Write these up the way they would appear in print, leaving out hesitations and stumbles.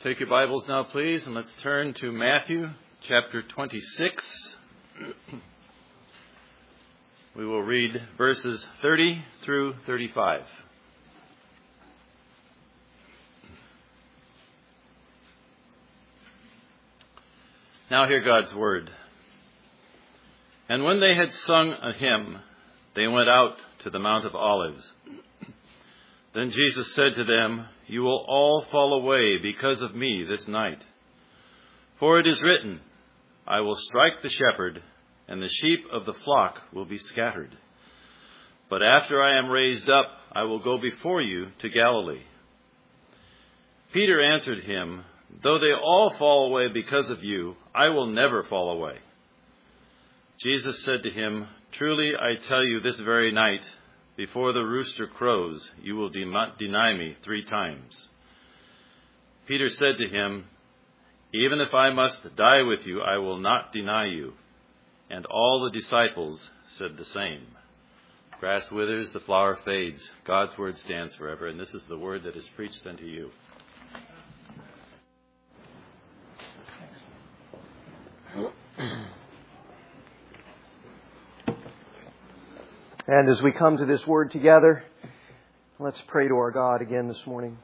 Take your Bibles now, please, and let's turn to Matthew chapter 26. We will read verses 30 through 35. Now hear God's word. And when they had sung a hymn, they went out to the Mount of Olives. Then Jesus said to them, "You will all fall away because of me this night. For it is written, I will strike the shepherd, and the sheep of the flock will be scattered. But after I am raised up, I will go before you to Galilee." Peter answered him, "Though they all fall away because of you, I will never fall away." Jesus said to him, "Truly I tell you, this very night, before the rooster crows, you will deny me 3 times. Peter said to him, "Even if I must die with you, I will not deny you." And all the disciples said the same. Grass withers, the flower fades. God's word stands forever, and this is the word that is preached unto you. And as we come to this word together, let's pray to our God again this morning.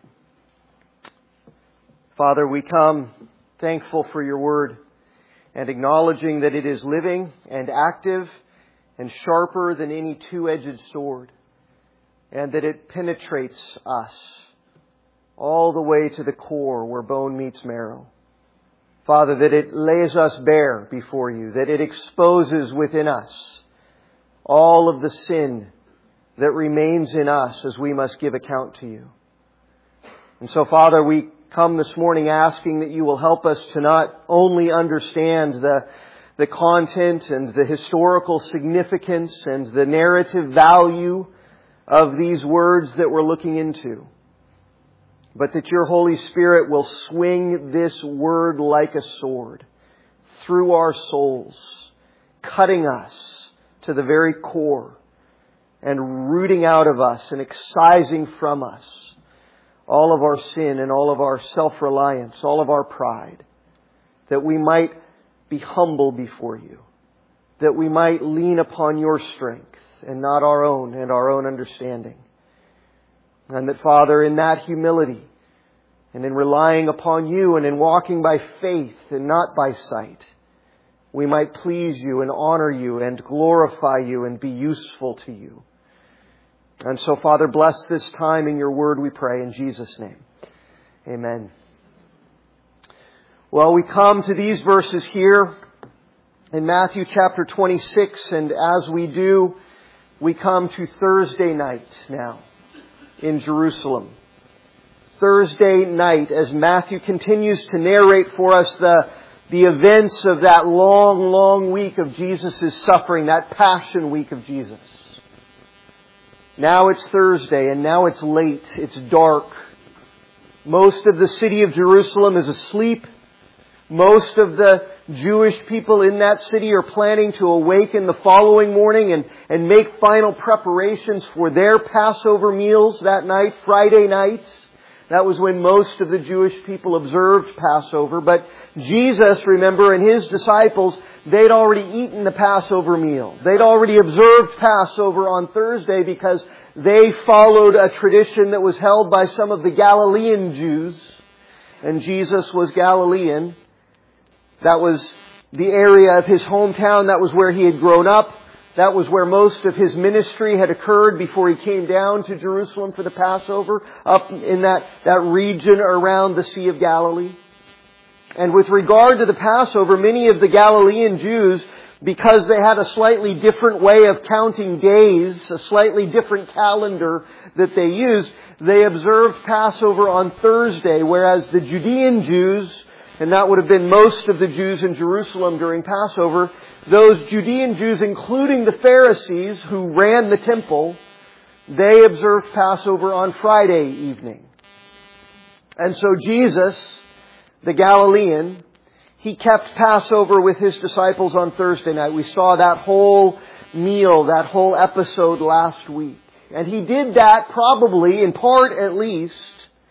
Father, we come thankful for your word and acknowledging that it is living and active and sharper than any two-edged sword, and that it penetrates us all the way to the core where bone meets marrow. Father, that it lays us bare before you, that it exposes within us all of the sin that remains in us as we must give account to you. And so, Father, we come this morning asking that you will help us to not only understand the content and the historical significance and the narrative value of these words that we're looking into, but that your Holy Spirit will swing this word like a sword through our souls, cutting us to the very core and rooting out of us and excising from us all of our sin and all of our self-reliance, all of our pride, that we might be humble before you, that we might lean upon your strength and not our own and our own understanding. And that, Father, in that humility and in relying upon you and in walking by faith and not by sight, we might please you and honor you and glorify you and be useful to you. And so, Father, bless this time in your word, we pray, in Jesus' name. Amen. Well, we come to these verses here in Matthew chapter 26, and as we do, we come to Thursday night now in Jerusalem. Thursday night, as Matthew continues to narrate for us the events of that long week of Jesus' suffering, that Passion Week of Jesus. Now it's Thursday, and now it's late, it's dark. Most of the city of Jerusalem is asleep. Most of the Jewish people in that city are planning to awaken the following morning and make final preparations for their Passover meals that night, Friday night. That was when most of the Jewish people observed Passover. But Jesus, remember, and His disciples, they'd already eaten the Passover meal. They'd already observed Passover on Thursday because they followed a tradition that was held by some of the Galilean Jews. And Jesus was Galilean. That was the area of His hometown. That was where He had grown up. That was where most of His ministry had occurred before He came down to Jerusalem for the Passover, up in that region around the Sea of Galilee. And with regard to the Passover, many of the Galilean Jews, because they had a slightly different way of counting days, a slightly different calendar that they used, they observed Passover on Thursday, whereas the Judean Jews, and that would have been most of the Jews in Jerusalem during Passover, those Judean Jews, including the Pharisees who ran the temple, they observed Passover on Friday evening. And so Jesus, the Galilean, He kept Passover with His disciples on Thursday night. We saw that whole meal, that whole episode last week. And He did that probably, in part at least,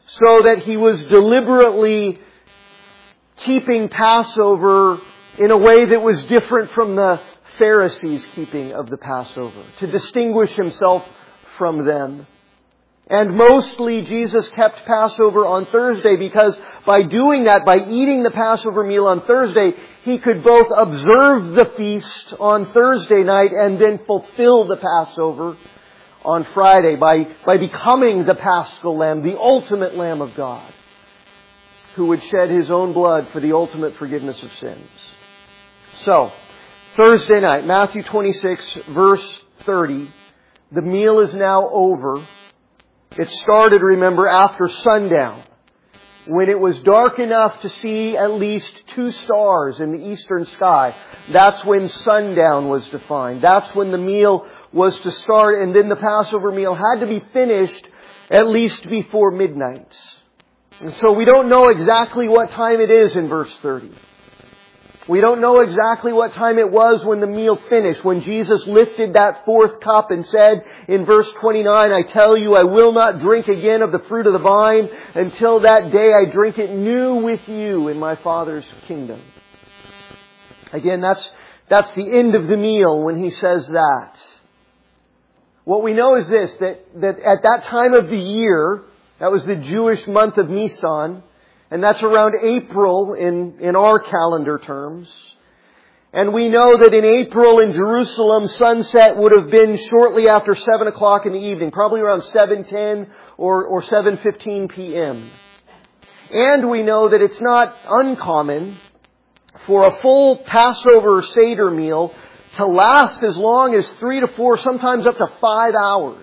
so that he was deliberately keeping Passover in a way that was different from the Pharisees' keeping of the Passover, to distinguish himself from them. And mostly Jesus kept Passover on Thursday because by doing that, by eating the Passover meal on Thursday, he could both observe the feast on Thursday night and then fulfill the Passover on Friday by becoming the Paschal Lamb, the ultimate Lamb of God, who would shed His own blood for the ultimate forgiveness of sins. So, Thursday night, Matthew 26, verse 30, the meal is now over. It started, remember, after sundown, when it was dark enough to see at least 2 stars in the eastern sky. That's when sundown was defined. That's when the meal was to start, and then the Passover meal had to be finished at least before midnight. And so we don't know exactly what time it is in verse 30. We don't know exactly what time it was when the meal finished, when Jesus lifted that 4th cup and said in verse 29, I tell you, I will not drink again of the fruit of the vine until that day I drink it new with you in my Father's kingdom. Again, that's the end of the meal when He says that. What we know is this, that at that time of the year, that was the Jewish month of Nisan, and that's around April in our calendar terms. And we know that in April in Jerusalem, sunset would have been shortly after 7 o'clock in the evening, probably around 7:10 or 7:15 p.m. And we know that it's not uncommon for a full Passover Seder meal to last as long as 3 to 4, sometimes up to 5 hours.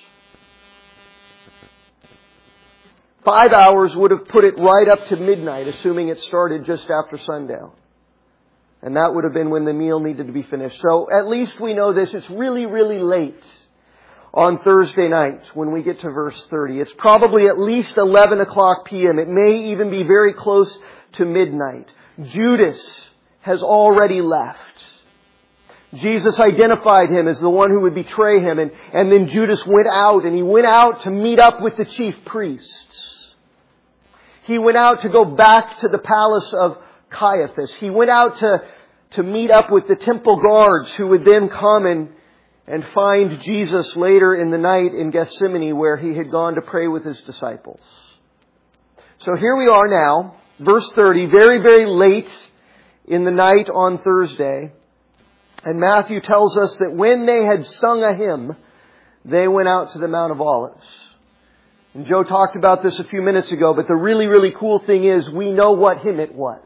5 hours would have put it right up to midnight, assuming it started just after sundown. And that would have been when the meal needed to be finished. So at least we know this. It's really, really late on Thursday night when we get to verse 30. It's probably at least 11 o'clock p.m. It may even be very close to midnight. Judas has already left. Jesus identified him as the one who would betray him. And then Judas went out, and he went out to meet up with the chief priests. He went out to go back to the palace of Caiaphas. He went out to meet up with the temple guards who would then come and find Jesus later in the night in Gethsemane, where He had gone to pray with His disciples. So here we are now, verse 30, very, very late in the night on Thursday. And Matthew tells us that when they had sung a hymn, they went out to the Mount of Olives. And Joe talked about this a few minutes ago, but the really, really cool thing is we know what hymn it was.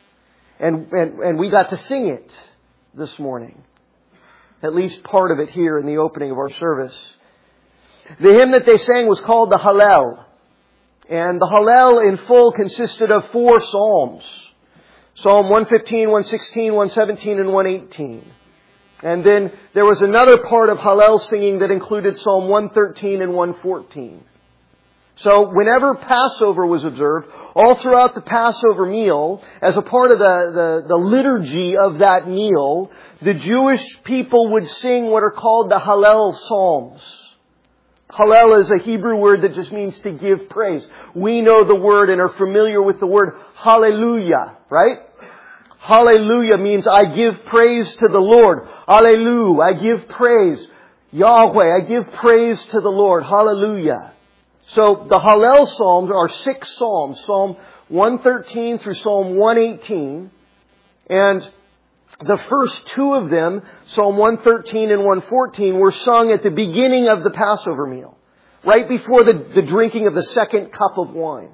And we got to sing it this morning. At least part of it here in the opening of our service. The hymn that they sang was called the Hallel. And the Hallel in full consisted of 4 psalms. Psalm 115, 116, 117, and 118. And then there was another part of Hallel singing that included Psalm 113 and 114. So whenever Passover was observed, all throughout the Passover meal, as a part of the liturgy of that meal, the Jewish people would sing what are called the Hallel Psalms. Hallel is a Hebrew word that just means to give praise. We know the word and are familiar with the word hallelujah, right? Hallelujah means I give praise to the Lord. Hallelujah, I give praise. Yahweh, I give praise to the Lord. Hallelujah. So the Hallel Psalms are 6 Psalms. Psalm 113 through Psalm 118. And the first 2 of them, Psalm 113 and 114, were sung at the beginning of the Passover meal. Right before the drinking of the 2nd cup of wine.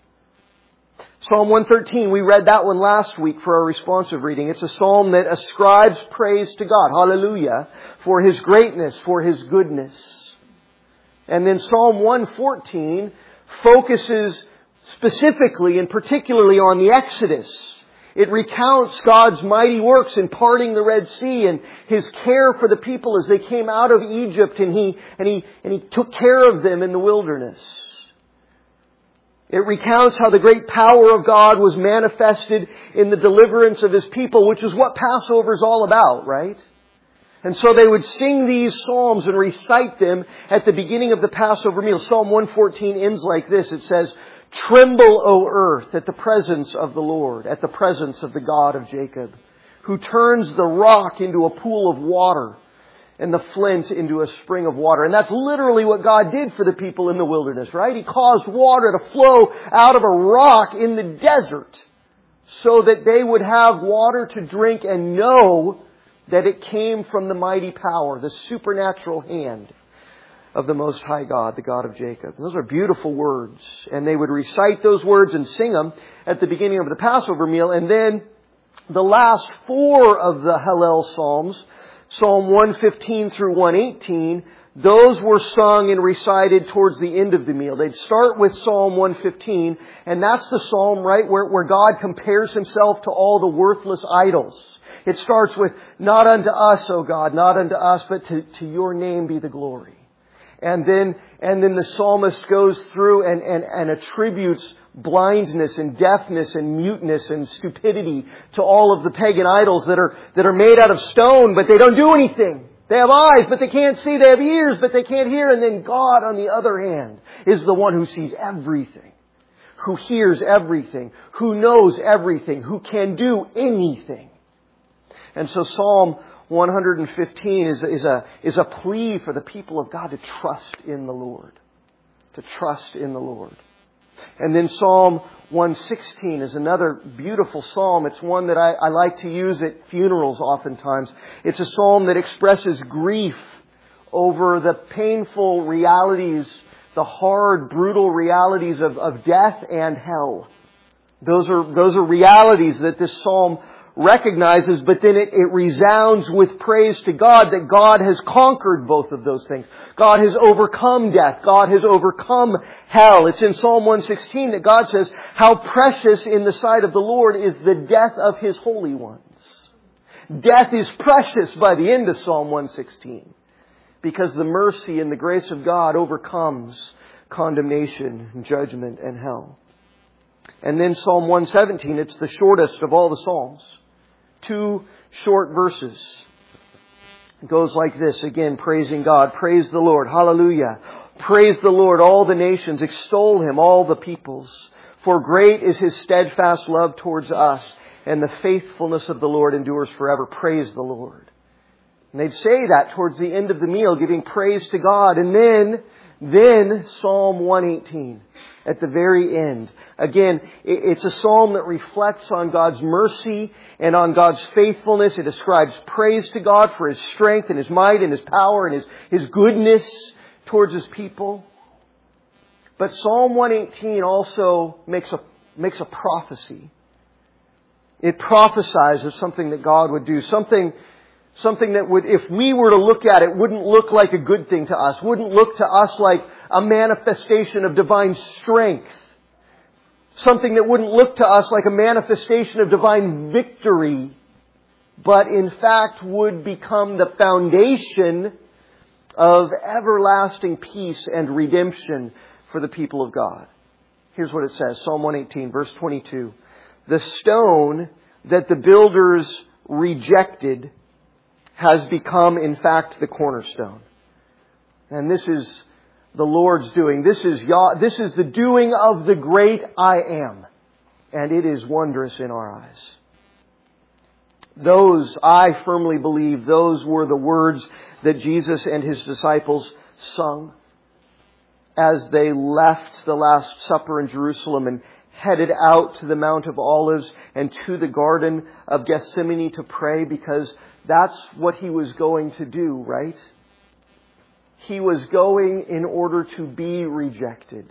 Psalm 113, we read that one last week for our responsive reading. It's a psalm that ascribes praise to God. Hallelujah. For His greatness, for His goodness. And then Psalm 114 focuses specifically and particularly on the Exodus. It recounts God's mighty works in parting the Red Sea and His care for the people as they came out of Egypt, and He took care of them in the wilderness. It recounts how the great power of God was manifested in the deliverance of His people, which is what Passover is all about, right? And so they would sing these psalms and recite them at the beginning of the Passover meal. Psalm 114 ends like this. It says, Tremble, O earth, at the presence of the Lord, at the presence of the God of Jacob, who turns the rock into a pool of water and the flint into a spring of water. And that's literally what God did for the people in the wilderness, right? He caused water to flow out of a rock in the desert so that they would have water to drink and know that it came from the mighty power, the supernatural hand of the Most High God, the God of Jacob. Those are beautiful words. And they would recite those words and sing them at the beginning of the Passover meal. And then the last four of the Hallel Psalms, Psalm 115 through 118, those were sung and recited towards the end of the meal. They'd start with Psalm 115, and that's the psalm, right, where God compares Himself to all the worthless idols. It starts with, not unto us, O God, not unto us, but to Your name be the glory. And then the psalmist goes through and attributes blindness and deafness and muteness and stupidity to all of the pagan idols that are made out of stone, but they don't do anything. They have eyes, but they can't see. They have ears, but they can't hear. And then God, on the other hand, is the one who sees everything, who hears everything, who knows everything, who can do anything. And so Psalm 115 is a plea for the people of God to trust in the Lord. To trust in the Lord. And then Psalm 116 is another beautiful psalm. It's one that I like to use at funerals oftentimes. It's a psalm that expresses grief over the painful realities, the hard, brutal realities of death and hell. Those are realities that this psalm recognizes, but then it resounds with praise to God that God has conquered both of those things. God has overcome death. God has overcome hell. It's in Psalm 116 that God says, how precious in the sight of the Lord is the death of His holy ones. Death is precious by the end of Psalm 116 because the mercy and the grace of God overcomes condemnation and judgment and hell. And then Psalm 117, it's the shortest of all the Psalms. 2 short verses. It goes like this, again, praising God. Praise the Lord. Hallelujah. Praise the Lord, all the nations. Extol Him, all the peoples. For great is His steadfast love towards us, and the faithfulness of the Lord endures forever. Praise the Lord. And they'd say that towards the end of the meal, giving praise to God. And then Psalm 118 at the very end. Again, it's a psalm that reflects on God's mercy and on God's faithfulness. It ascribes praise to God for His strength and His might and His power and His goodness towards His people. But Psalm 118 also makes a prophecy. It prophesies of something that God would do. Something that would, if we were to look at it, wouldn't look like a good thing to us. Wouldn't look to us like a manifestation of divine strength. Something that wouldn't look to us like a manifestation of divine victory. But in fact would become the foundation of everlasting peace and redemption for the people of God. Here's what it says. Psalm 118, verse 22. The stone that the builders rejected has become, in fact, the cornerstone. And this is the Lord's doing. This is the doing of the great I Am. And it is wondrous in our eyes. Those, I firmly believe, those were the words that Jesus and His disciples sung as they left the Last Supper in Jerusalem and headed out to the Mount of Olives and to the Garden of Gethsemane to pray, because that's what He was going to do, right? He was going in order to be rejected.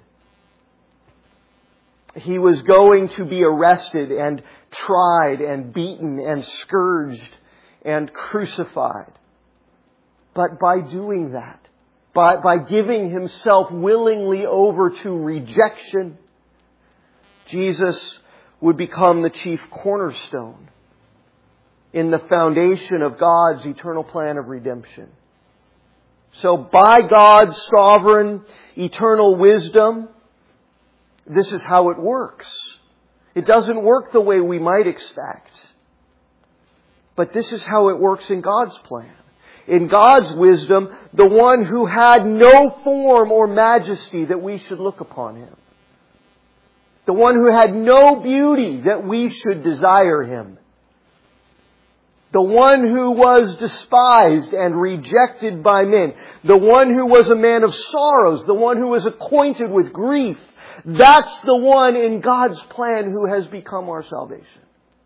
He was going to be arrested and tried and beaten and scourged and crucified. But by doing that, by giving Himself willingly over to rejection, Jesus would become the chief cornerstone in the foundation of God's eternal plan of redemption. So by God's sovereign, eternal wisdom, this is how it works. It doesn't work the way we might expect. But this is how it works in God's plan. In God's wisdom, the one who had no form or majesty that we should look upon Him. The one who had no beauty that we should desire Him. The one who was despised and rejected by men. The one who was a man of sorrows. The one who was acquainted with grief. That's the one in God's plan who has become our salvation.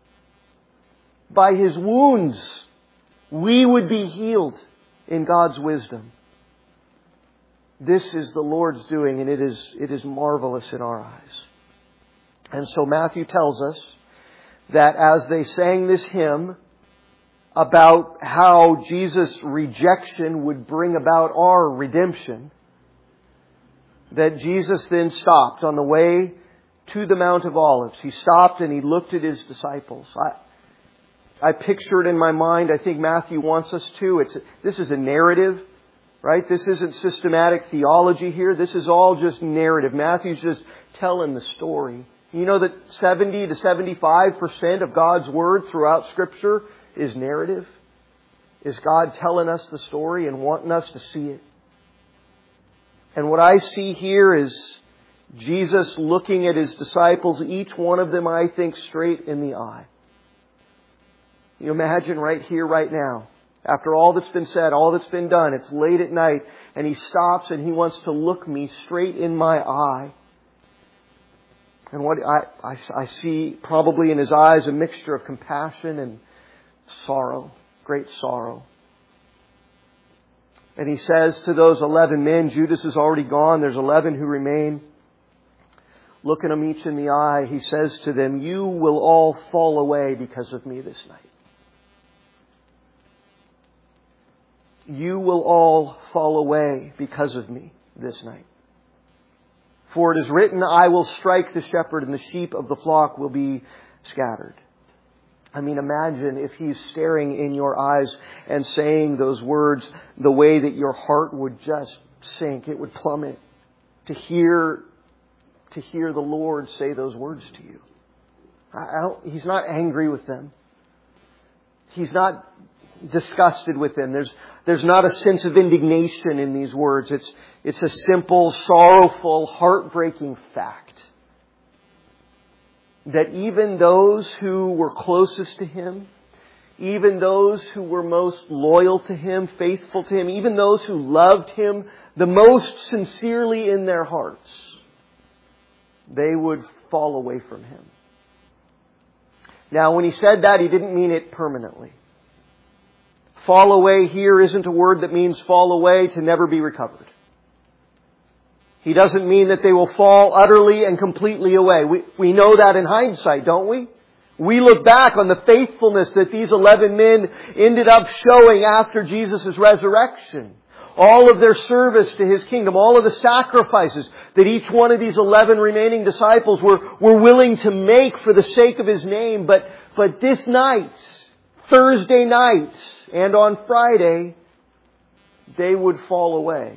By His wounds, we would be healed in God's wisdom. This is the Lord's doing, and it is marvelous in our eyes. And so Matthew tells us that as they sang this hymn about how Jesus' rejection would bring about our redemption, that Jesus then stopped on the way to the Mount of Olives. He stopped and He looked at His disciples. I picture it in my mind. I think Matthew wants us to. This is a narrative, right? This isn't systematic theology here. This is all just narrative. Matthew's just telling the story. You know that 70 to 75% of God's Word throughout Scripture is narrative? Is God telling us the story and wanting us to see it? And what I see here is Jesus looking at His disciples, each one of them, I think, straight in the eye. You imagine right here, right now, after all that's been said, all that's been done, it's late at night, and He stops and He wants to look me straight in my eye. And what I see probably in His eyes a mixture of compassion and sorrow, great sorrow. And He says to those 11 men, Judas is already gone, there's 11 who remain. Looking them each in the eye, He says to them, you will all fall away because of me this night. You will all fall away because of me this night. For it is written, I will strike the shepherd and the sheep of the flock will be scattered. I mean, imagine if He's staring in your eyes and saying those words, the way that your heart would just sink. It would plummet to hear the Lord say those words to you. He's not angry with them. He's not disgusted with them. There's not a sense of indignation in these words. It's a simple, sorrowful, heartbreaking fact that even those who were closest to Him, even those who were most loyal to Him, faithful to Him, even those who loved Him the most sincerely in their hearts, they would fall away from Him. Now, when He said that, He didn't mean it permanently. Fall away here isn't a word that means fall away to never be recovered. He doesn't mean that they will fall utterly and completely away. We know that in hindsight, don't we? We look back on the faithfulness that these 11 men ended up showing after Jesus' resurrection. All of their service to His kingdom, all of the sacrifices that each one of these 11 remaining disciples were willing to make for the sake of His name. But this night, Thursday night, and on Friday, they would fall away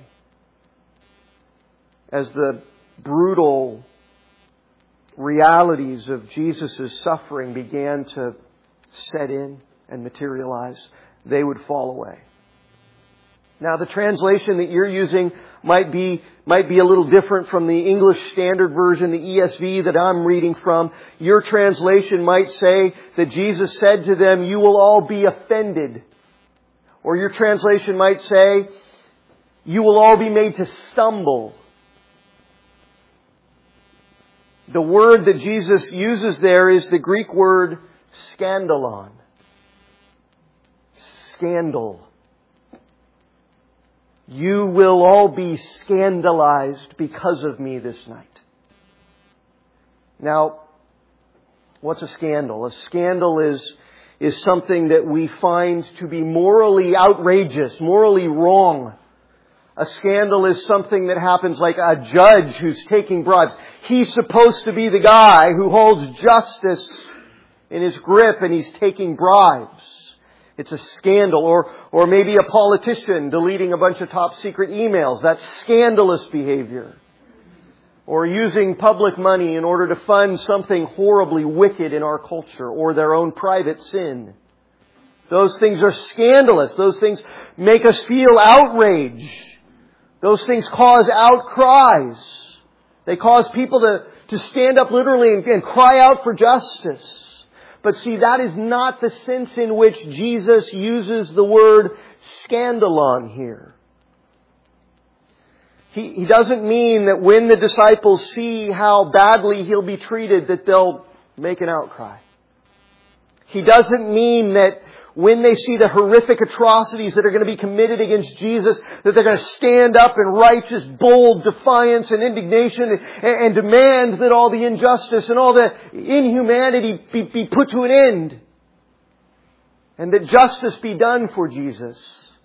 as the brutal realities of Jesus' suffering began to set in and materialize. They would fall away. Now, the translation that you're using might be a little different from the English Standard Version, the ESV that I'm reading from. Your translation might say that Jesus said to them, you will all be offended. Or your translation might say, you will all be made to stumble. The word that Jesus uses there is the Greek word scandalon. Scandal. You will all be scandalized because of me this night. Now, what's a scandal? A scandal is something that we find to be morally outrageous, morally wrong. A scandal is something that happens like a judge who's taking bribes. He's supposed to be the guy who holds justice in his grip and he's taking bribes. It's a scandal. Or maybe a politician deleting a bunch of top secret emails. That's scandalous behavior. Or using public money in order to fund something horribly wicked in our culture or their own private sin. Those things are scandalous. Those things make us feel outrage. Those things cause outcries. They cause people to stand up literally and cry out for justice. But see, that is not the sense in which Jesus uses the word scandalon here. He doesn't mean that when the disciples see how badly He'll be treated, that they'll make an outcry. He doesn't mean that when they see the horrific atrocities that are going to be committed against Jesus, that they're going to stand up in righteous, bold defiance and indignation and demand that all the injustice and all the inhumanity be put to an end. And that justice be done for Jesus.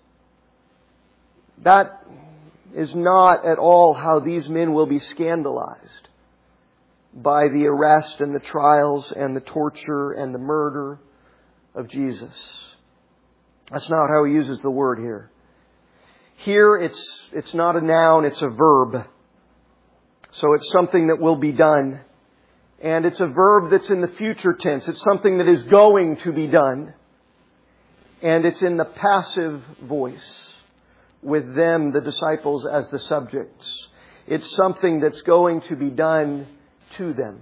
That is not at all how these men will be scandalized by the arrest and the trials and the torture and the murder of Jesus. That's not how He uses the word here. Here it's not a noun, it's a verb. So it's something that will be done. And it's a verb that's in the future tense. It's something that is going to be done. And it's in the passive voice, with them, the disciples, as the subjects. It's something that's going to be done to them.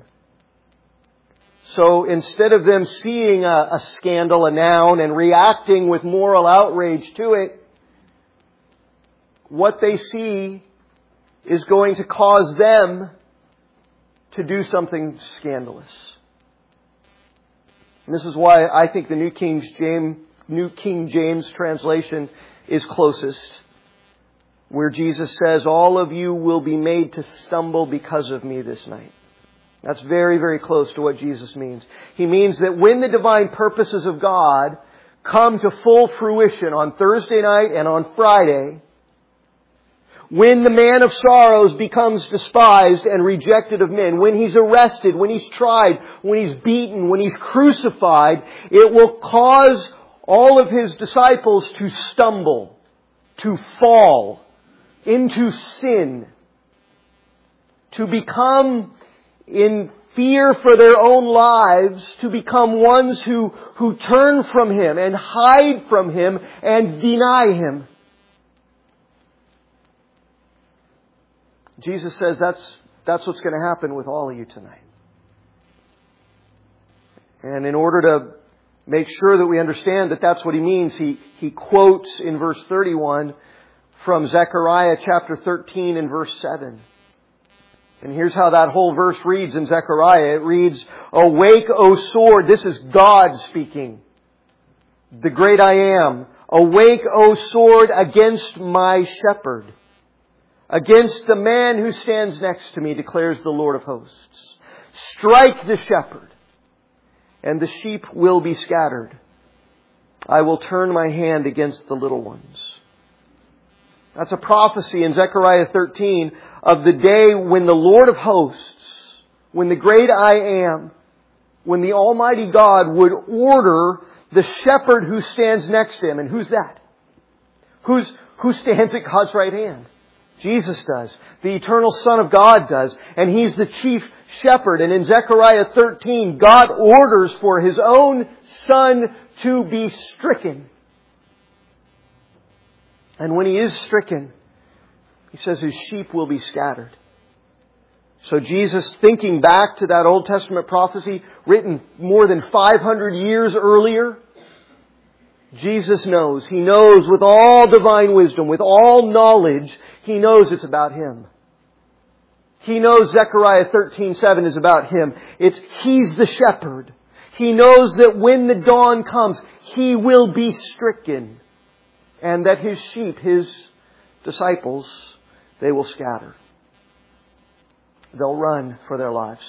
So instead of them seeing a scandal, a noun, and reacting with moral outrage to it, what they see is going to cause them to do something scandalous. And this is why I think the New King James translation is closest, where Jesus says, "All of you will be made to stumble because of me this night." That's very, very close to what Jesus means. He means that when the divine purposes of God come to full fruition on Thursday night and on Friday, when the man of sorrows becomes despised and rejected of men, when He's arrested, when He's tried, when He's beaten, when He's crucified, it will cause all of His disciples to stumble, to fall into sin, to become in fear for their own lives, to become ones who turn from Him and hide from Him and deny Him. Jesus says that's what's going to happen with all of you tonight. And in order to make sure that we understand that that's what He means, He quotes in verse 31 from Zechariah chapter 13 and verse 7. And here's how that whole verse reads in Zechariah. It reads, "Awake, O sword." This is God speaking. The great I am. "Awake, O sword, against my shepherd. Against the man who stands next to me, declares the Lord of hosts. Strike the shepherd, and the sheep will be scattered. I will turn my hand against the little ones." That's a prophecy in Zechariah 13 of the day when the Lord of hosts, when the great I am, when the Almighty God would order the shepherd who stands next to Him. And who's that? Who stands at God's right hand? Jesus does. The eternal Son of God does. And He's the chief shepherd. And in Zechariah 13, God orders for His own Son to be stricken. And when He is stricken, He says His sheep will be scattered. So Jesus, thinking back to that Old Testament prophecy written more than 500 years earlier, Jesus knows. He knows with all divine wisdom, with all knowledge, He knows it's about Him. He knows Zechariah 13:7 is about Him. He's the shepherd. He knows that when the dawn comes, He will be stricken. And that His sheep, His disciples, they will scatter. They'll run for their lives.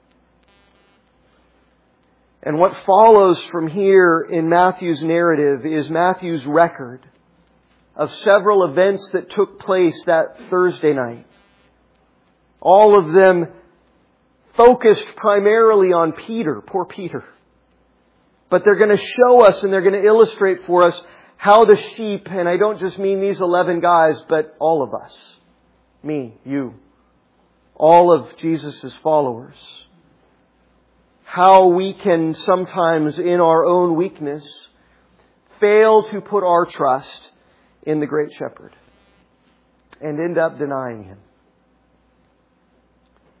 And what follows from here in Matthew's narrative is Matthew's record of several events that took place that Thursday night. All of them focused primarily on Peter, poor Peter. But they're going to show us and they're going to illustrate for us how the sheep, and I don't just mean these 11 guys, but all of us. Me, you. All of Jesus' followers. How we can sometimes, in our own weakness, fail to put our trust in the great shepherd and end up denying Him.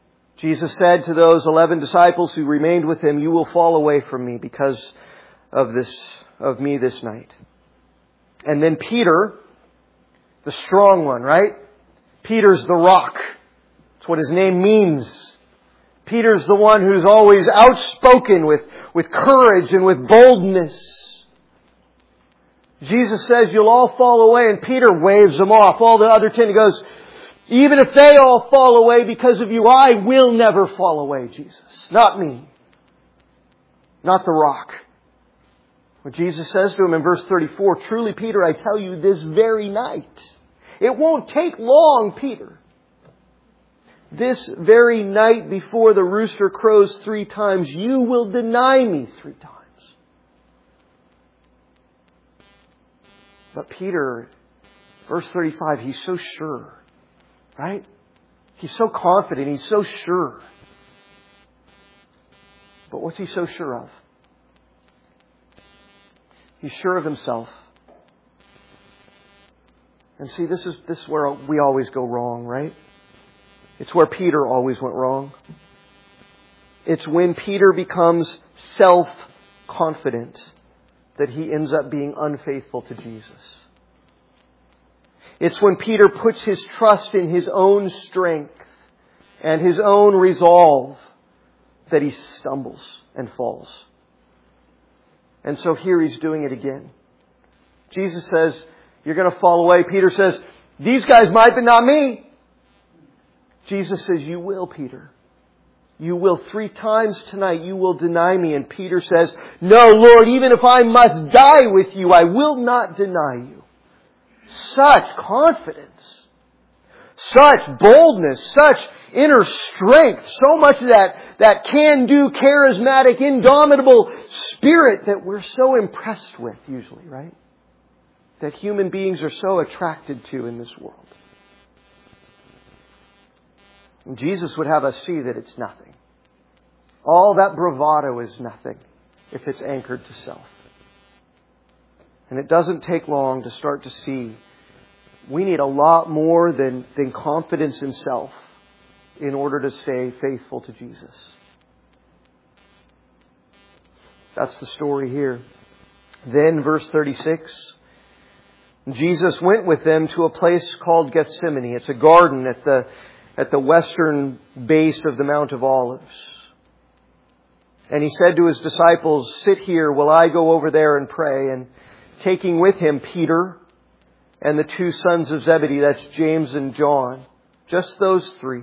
Jesus said to those 11 disciples who remained with Him, "You will fall away from me because of me this night." And then Peter, the strong one, right? Peter's the rock. That's what his name means. Peter's the one who's always outspoken with courage and with boldness. Jesus says, "You'll all fall away," and Peter waves them off. All the other 10, he goes, "Even if they all fall away because of you, I will never fall away, Jesus. Not me. Not the rock." What Jesus says to him in verse 34, "Truly, Peter, I tell you, this very night, it won't take long, Peter. This very night before the rooster crows 3 times, you will deny me 3 times." But Peter, verse 35, he's so sure, right? He's so confident. He's so sure. But what's he so sure of? He's sure of himself. And see, this is where we always go wrong, right? It's where Peter always went wrong. It's when Peter becomes self-confident that he ends up being unfaithful to Jesus. It's when Peter puts his trust in his own strength and his own resolve that he stumbles and falls. And so here he's doing it again. Jesus says, "You're going to fall away." Peter says, "These guys might, but not me." Jesus says, "You will, Peter. You will 3 times tonight. You will deny me." And Peter says, "No, Lord, even if I must die with you, I will not deny you." Such confidence, such boldness, such inner strength, so much of that can-do, charismatic, indomitable spirit that we're so impressed with usually, right? That human beings are so attracted to in this world. And Jesus would have us see that it's nothing. All that bravado is nothing if it's anchored to self. And it doesn't take long to start to see we need a lot more than confidence in self in order to stay faithful to Jesus. That's the story here. Then, verse 36, Jesus went with them to a place called Gethsemane. It's a garden at the western base of the Mount of Olives. And He said to His disciples, "Sit here while I go over there and pray." And taking with Him Peter and the 2 sons of Zebedee, that's James and John, just those 3,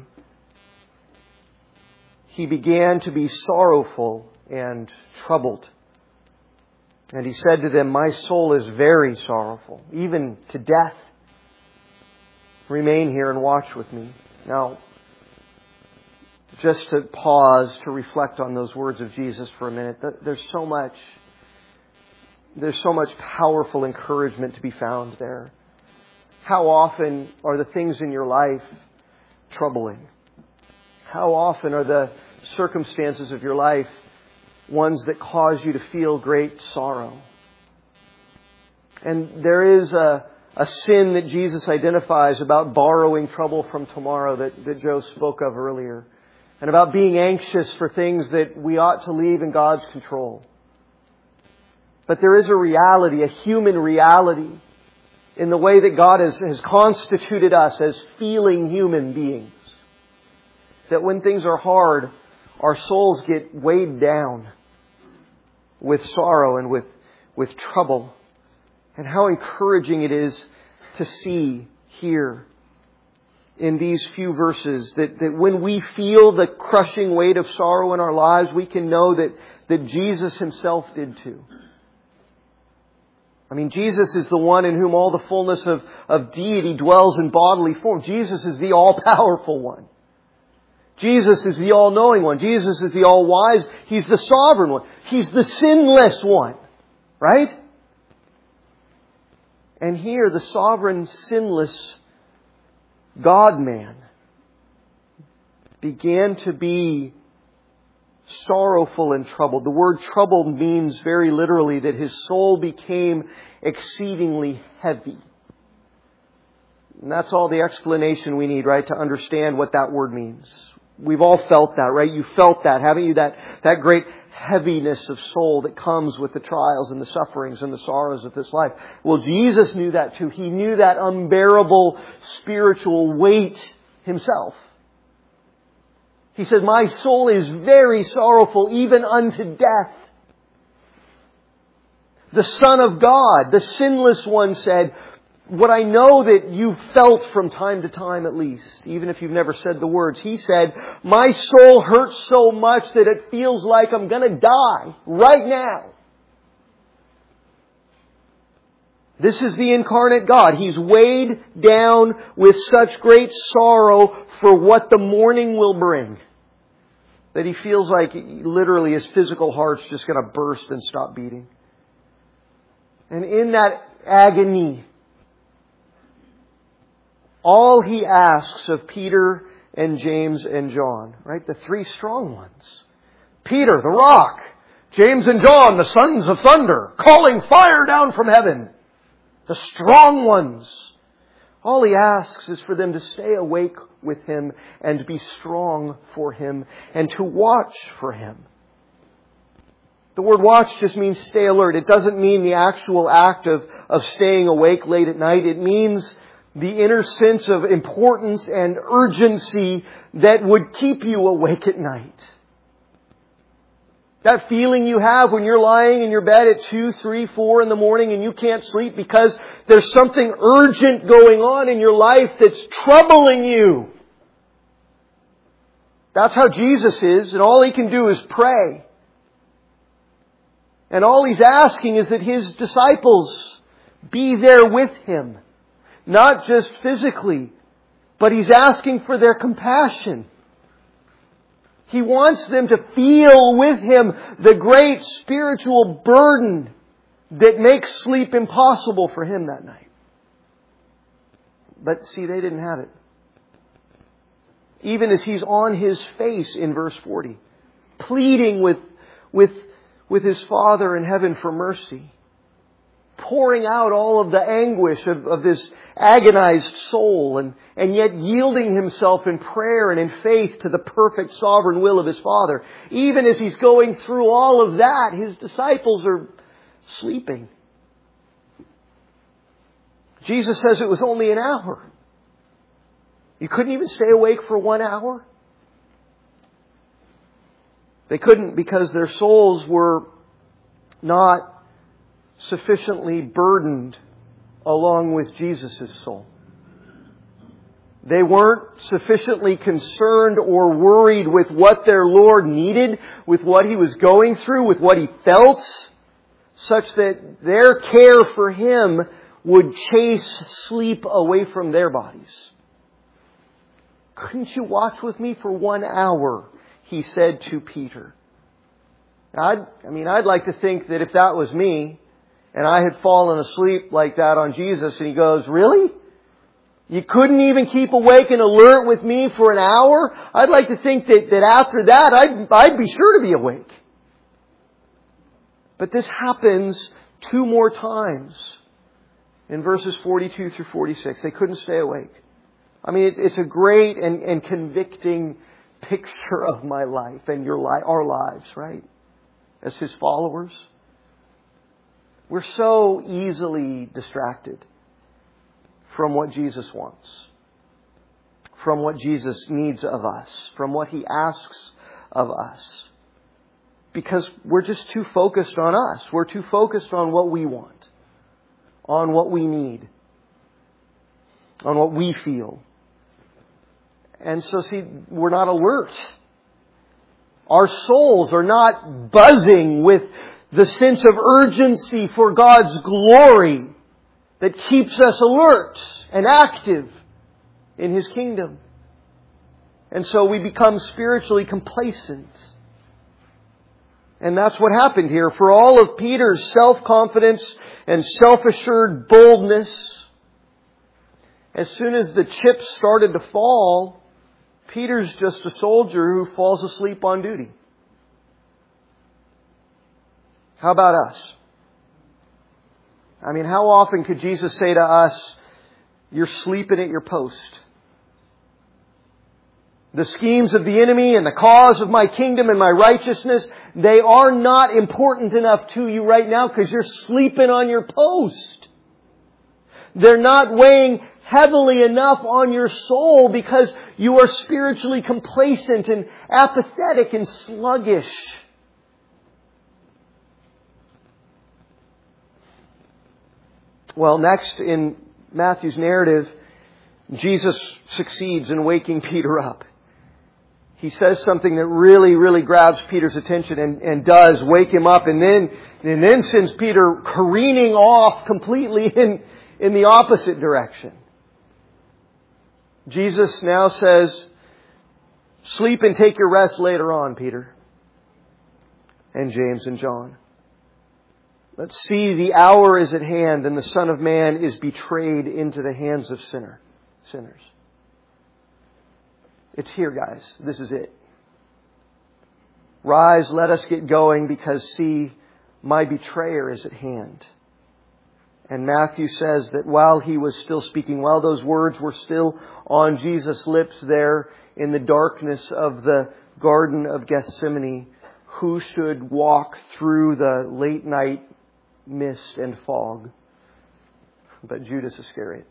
He began to be sorrowful and troubled. And He said to them, "My soul is very sorrowful, even to death. Remain here and watch with me." Now, just to pause to reflect on those words of Jesus for a minute, there's so much powerful encouragement to be found there. How often are the things in your life troubling? How often are the circumstances of your life ones that cause you to feel great sorrow? And there is a sin that Jesus identifies about borrowing trouble from tomorrow that Joe spoke of earlier. And about being anxious for things that we ought to leave in God's control. But there is a reality, a human reality, in the way that God has constituted us as feeling human beings. That when things are hard, our souls get weighed down with sorrow and with trouble. And how encouraging it is to see here in these few verses that when we feel the crushing weight of sorrow in our lives, we can know that Jesus Himself did too. I mean, Jesus is the one in whom all the fullness of deity dwells in bodily form. Jesus is the all-powerful one. Jesus is the all-knowing one. Jesus is the all-wise. He's the sovereign one. He's the sinless one. Right? And here, the sovereign, sinless God-man began to be sorrowful and troubled. The word troubled means very literally that His soul became exceedingly heavy. And that's all the explanation we need, right, to understand what that word means. we've all felt that, right? You felt that, haven't you? That great heaviness of soul that comes with the trials and the sufferings and the sorrows of this life. Well, Jesus knew that too. He knew that unbearable spiritual weight Himself. He said, my soul is very sorrowful, even unto death. The Son of God, the sinless one, said, what I know that you've felt from time to time at least, even if you've never said the words. He said, my soul hurts so much that it feels like I'm going to die right now. This is the incarnate God. He's weighed down with such great sorrow for what the morning will bring, that He feels like literally His physical heart's just going to burst and stop beating. And in that agony, all He asks of Peter and James and John, right? The three strong ones. Peter, the rock. James and John, the sons of thunder, calling fire down from heaven. The strong ones. All He asks is for them to stay awake with Him and be strong for Him and to watch for Him. The word watch just means stay alert. It doesn't mean the actual act of staying awake late at night. It means the inner sense of importance and urgency that would keep you awake at night. That feeling you have when you're lying in your bed at 2, 3, 4 in the morning and you can't sleep because there's something urgent going on in your life that's troubling you. That's how Jesus is, and all He can do is pray. And all He's asking is that His disciples be there with Him. Not just physically, but He's asking for their compassion. He wants them to feel with Him the great spiritual burden that makes sleep impossible for Him that night. But see, they didn't have it. Even as He's on His face in verse 40, pleading with His Father in heaven for mercy, pouring out all of the anguish of this agonized soul, and yet yielding Himself in prayer and in faith to the perfect sovereign will of His Father. Even as He's going through all of that, His disciples are sleeping. Jesus says it was only an hour. You couldn't even stay awake for 1 hour? They couldn't because their souls were not sufficiently burdened along with Jesus' soul. They weren't sufficiently concerned or worried with what their Lord needed, with what He was going through, with what He felt, such that their care for Him would chase sleep away from their bodies. Couldn't you watch with me for 1 hour? He said to Peter. I'd like to think that if that was me, and I had fallen asleep like that on Jesus, and He goes, really? You couldn't even keep awake and alert with me for an hour? I'd like to think that after that, I'd be sure to be awake. But this happens 2 more times in verses 42 through 46. They couldn't stay awake. It's a great and convicting picture of my life and our lives, right? As His followers. We're so easily distracted from what Jesus wants, from what Jesus needs of us, from what He asks of us. Because we're just too focused on us. We're too focused on what we want, on what we need, on what we feel. And so, see, we're not alert. Our souls are not buzzing with the sense of urgency for God's glory that keeps us alert and active in His kingdom. And so we become spiritually complacent. And that's what happened here. For all of Peter's self-confidence and self-assured boldness, as soon as the chips started to fall, Peter's just a soldier who falls asleep on duty. How about us? How often could Jesus say to us, you're sleeping at your post? The schemes of the enemy and the cause of my kingdom and my righteousness, they are not important enough to you right now because you're sleeping on your post. They're not weighing heavily enough on your soul because you are spiritually complacent and apathetic and sluggish. Well, next in Matthew's narrative, Jesus succeeds in waking Peter up. He says something that really, really grabs Peter's attention and does wake him up and then sends Peter careening off completely in the opposite direction. Jesus now says, sleep and take your rest later on, Peter. And James and John. Let's see, the hour is at hand and the Son of Man is betrayed into the hands of sinners. It's here, guys. This is it. Rise, let us get going because see, my betrayer is at hand. And Matthew says that while he was still speaking, while those words were still on Jesus' lips there in the darkness of the Garden of Gethsemane, who should walk through the late night mist and fog but Judas Iscariot?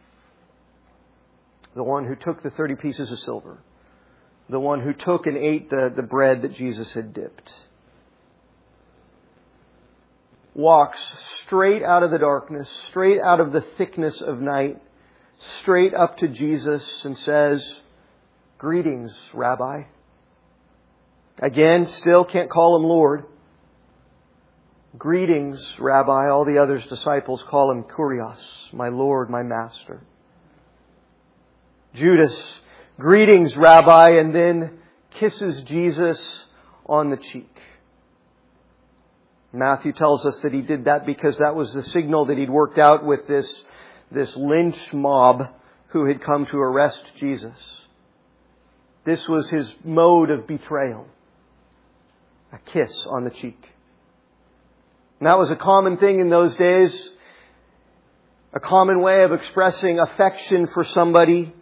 The one who took the 30 pieces of silver. The one who took and ate the bread that Jesus had dipped. Walks straight out of the darkness, straight out of the thickness of night, straight up to Jesus and says, "Greetings, Rabbi." Again, still can't call him Lord. "Greetings, Rabbi." All the other disciples call him Kurios, my Lord, my Master. Judas, "Greetings, Rabbi," and then kisses Jesus on the cheek. Matthew tells us that he did that because that was the signal that he'd worked out with this lynch mob who had come to arrest Jesus. This was his mode of betrayal. A kiss on the cheek. And that was a common thing in those days. A common way of expressing affection for somebody.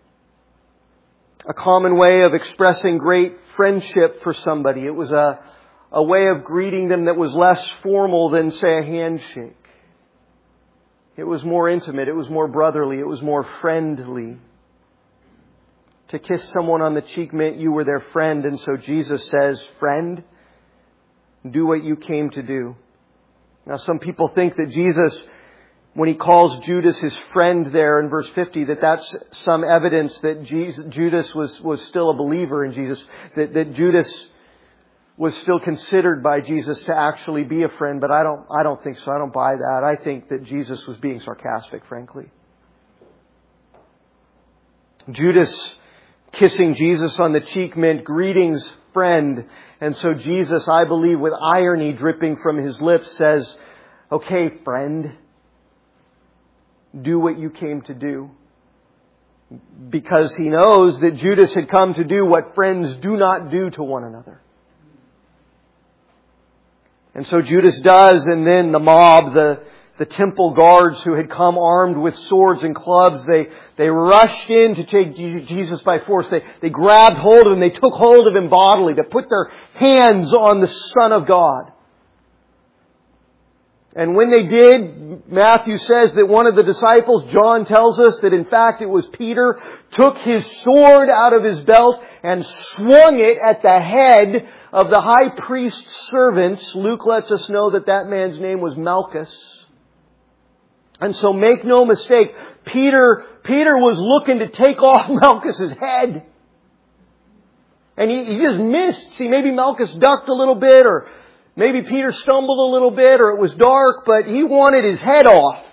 A common way of expressing great friendship for somebody. It was a way of greeting them that was less formal than, say, a handshake. It was more intimate. It was more brotherly. It was more friendly. To kiss someone on the cheek meant you were their friend. And so Jesus says, "Friend, do what you came to do." Now, some people think that Jesus, when he calls Judas his friend there in verse 50, that's some evidence that Judas was still a believer in Jesus, that Judas was still considered by Jesus to actually be a friend. But I don't think so. I don't buy that. I think that Jesus was being sarcastic, frankly. Judas kissing Jesus on the cheek meant "Greetings, friend." And so Jesus, I believe, with irony dripping from his lips, says, "Okay, friend, do what you came to do." Because he knows that Judas had come to do what friends do not do to one another. And so Judas does, and then the mob, the temple guards who had come armed with swords and clubs, they rushed in to take Jesus by force. They grabbed hold of him. They took hold of him bodily. They put their hands on the Son of God. And when they did, Matthew says that one of the disciples, John tells us that in fact it was Peter, took his sword out of his belt and swung it at the head of the high priest's servants. Luke lets us know that man's name was Malchus. And so make no mistake, Peter was looking to take off Malchus's head. And he just missed. See, maybe Malchus ducked a little bit, or maybe Peter stumbled a little bit, or it was dark, but he wanted his head off.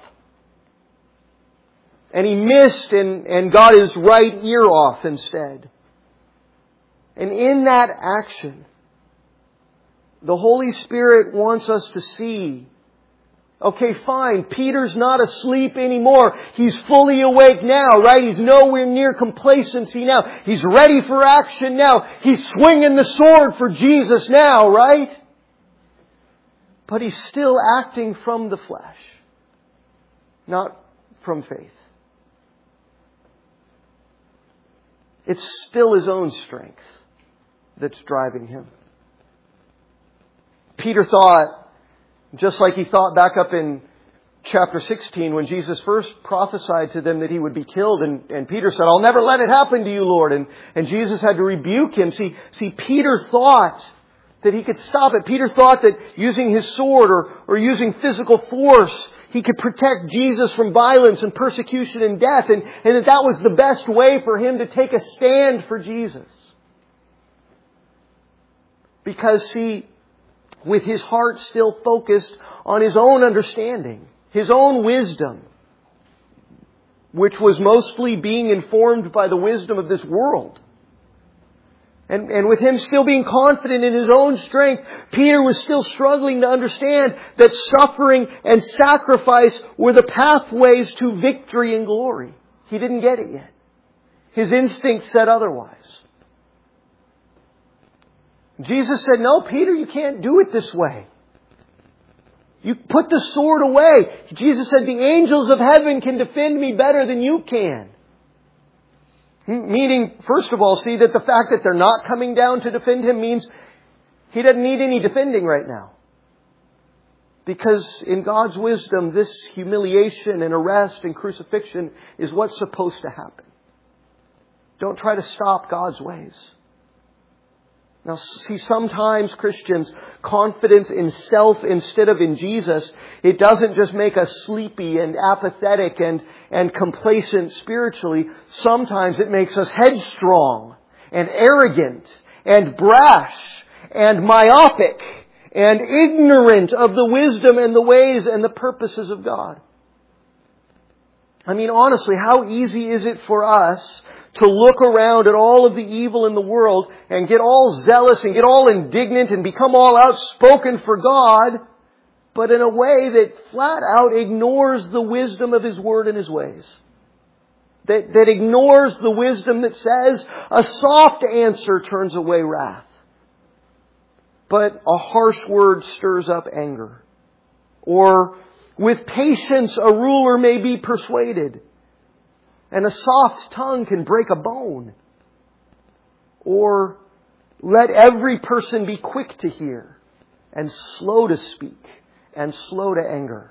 And he missed and got his right ear off instead. And in that action, the Holy Spirit wants us to see, okay, fine, Peter's not asleep anymore. He's fully awake now, right? He's nowhere near complacency now. He's ready for action now. He's swinging the sword for Jesus now, right? But he's still acting from the flesh, not from faith. It's still his own strength that's driving him. Peter thought, just like he thought back up in chapter 16 when Jesus first prophesied to them that he would be killed, and Peter said, "I'll never let it happen to you, Lord." And Jesus had to rebuke him. See, Peter thought that he could stop it. Peter thought that using his sword or using physical force, he could protect Jesus from violence and persecution and death, and that was the best way for him to take a stand for Jesus. Because, see, with his heart still focused on his own understanding, his own wisdom, which was mostly being informed by the wisdom of this world. And with him still being confident in his own strength, Peter was still struggling to understand that suffering and sacrifice were the pathways to victory and glory. He didn't get it yet. His instinct said otherwise. Jesus said, "No, Peter, you can't do it this way. You put the sword away." Jesus said, "The angels of heaven can defend me better than you can." Meaning, first of all, see that the fact that they're not coming down to defend him means he doesn't need any defending right now. Because in God's wisdom, this humiliation and arrest and crucifixion is what's supposed to happen. Don't try to stop God's ways. Now, see, sometimes Christians' confidence in self instead of in Jesus, it doesn't just make us sleepy and apathetic and complacent spiritually. Sometimes it makes us headstrong and arrogant and brash and myopic and ignorant of the wisdom and the ways and the purposes of God. I mean, honestly, how easy is it for us to look around at all of the evil in the world and get all zealous and get all indignant and become all outspoken for God, but in a way that flat out ignores the wisdom of His Word and His ways. That ignores the wisdom that says a soft answer turns away wrath, but a harsh word stirs up anger. Or with patience a ruler may be persuaded, and a soft tongue can break a bone. Or let every person be quick to hear and slow to speak and slow to anger.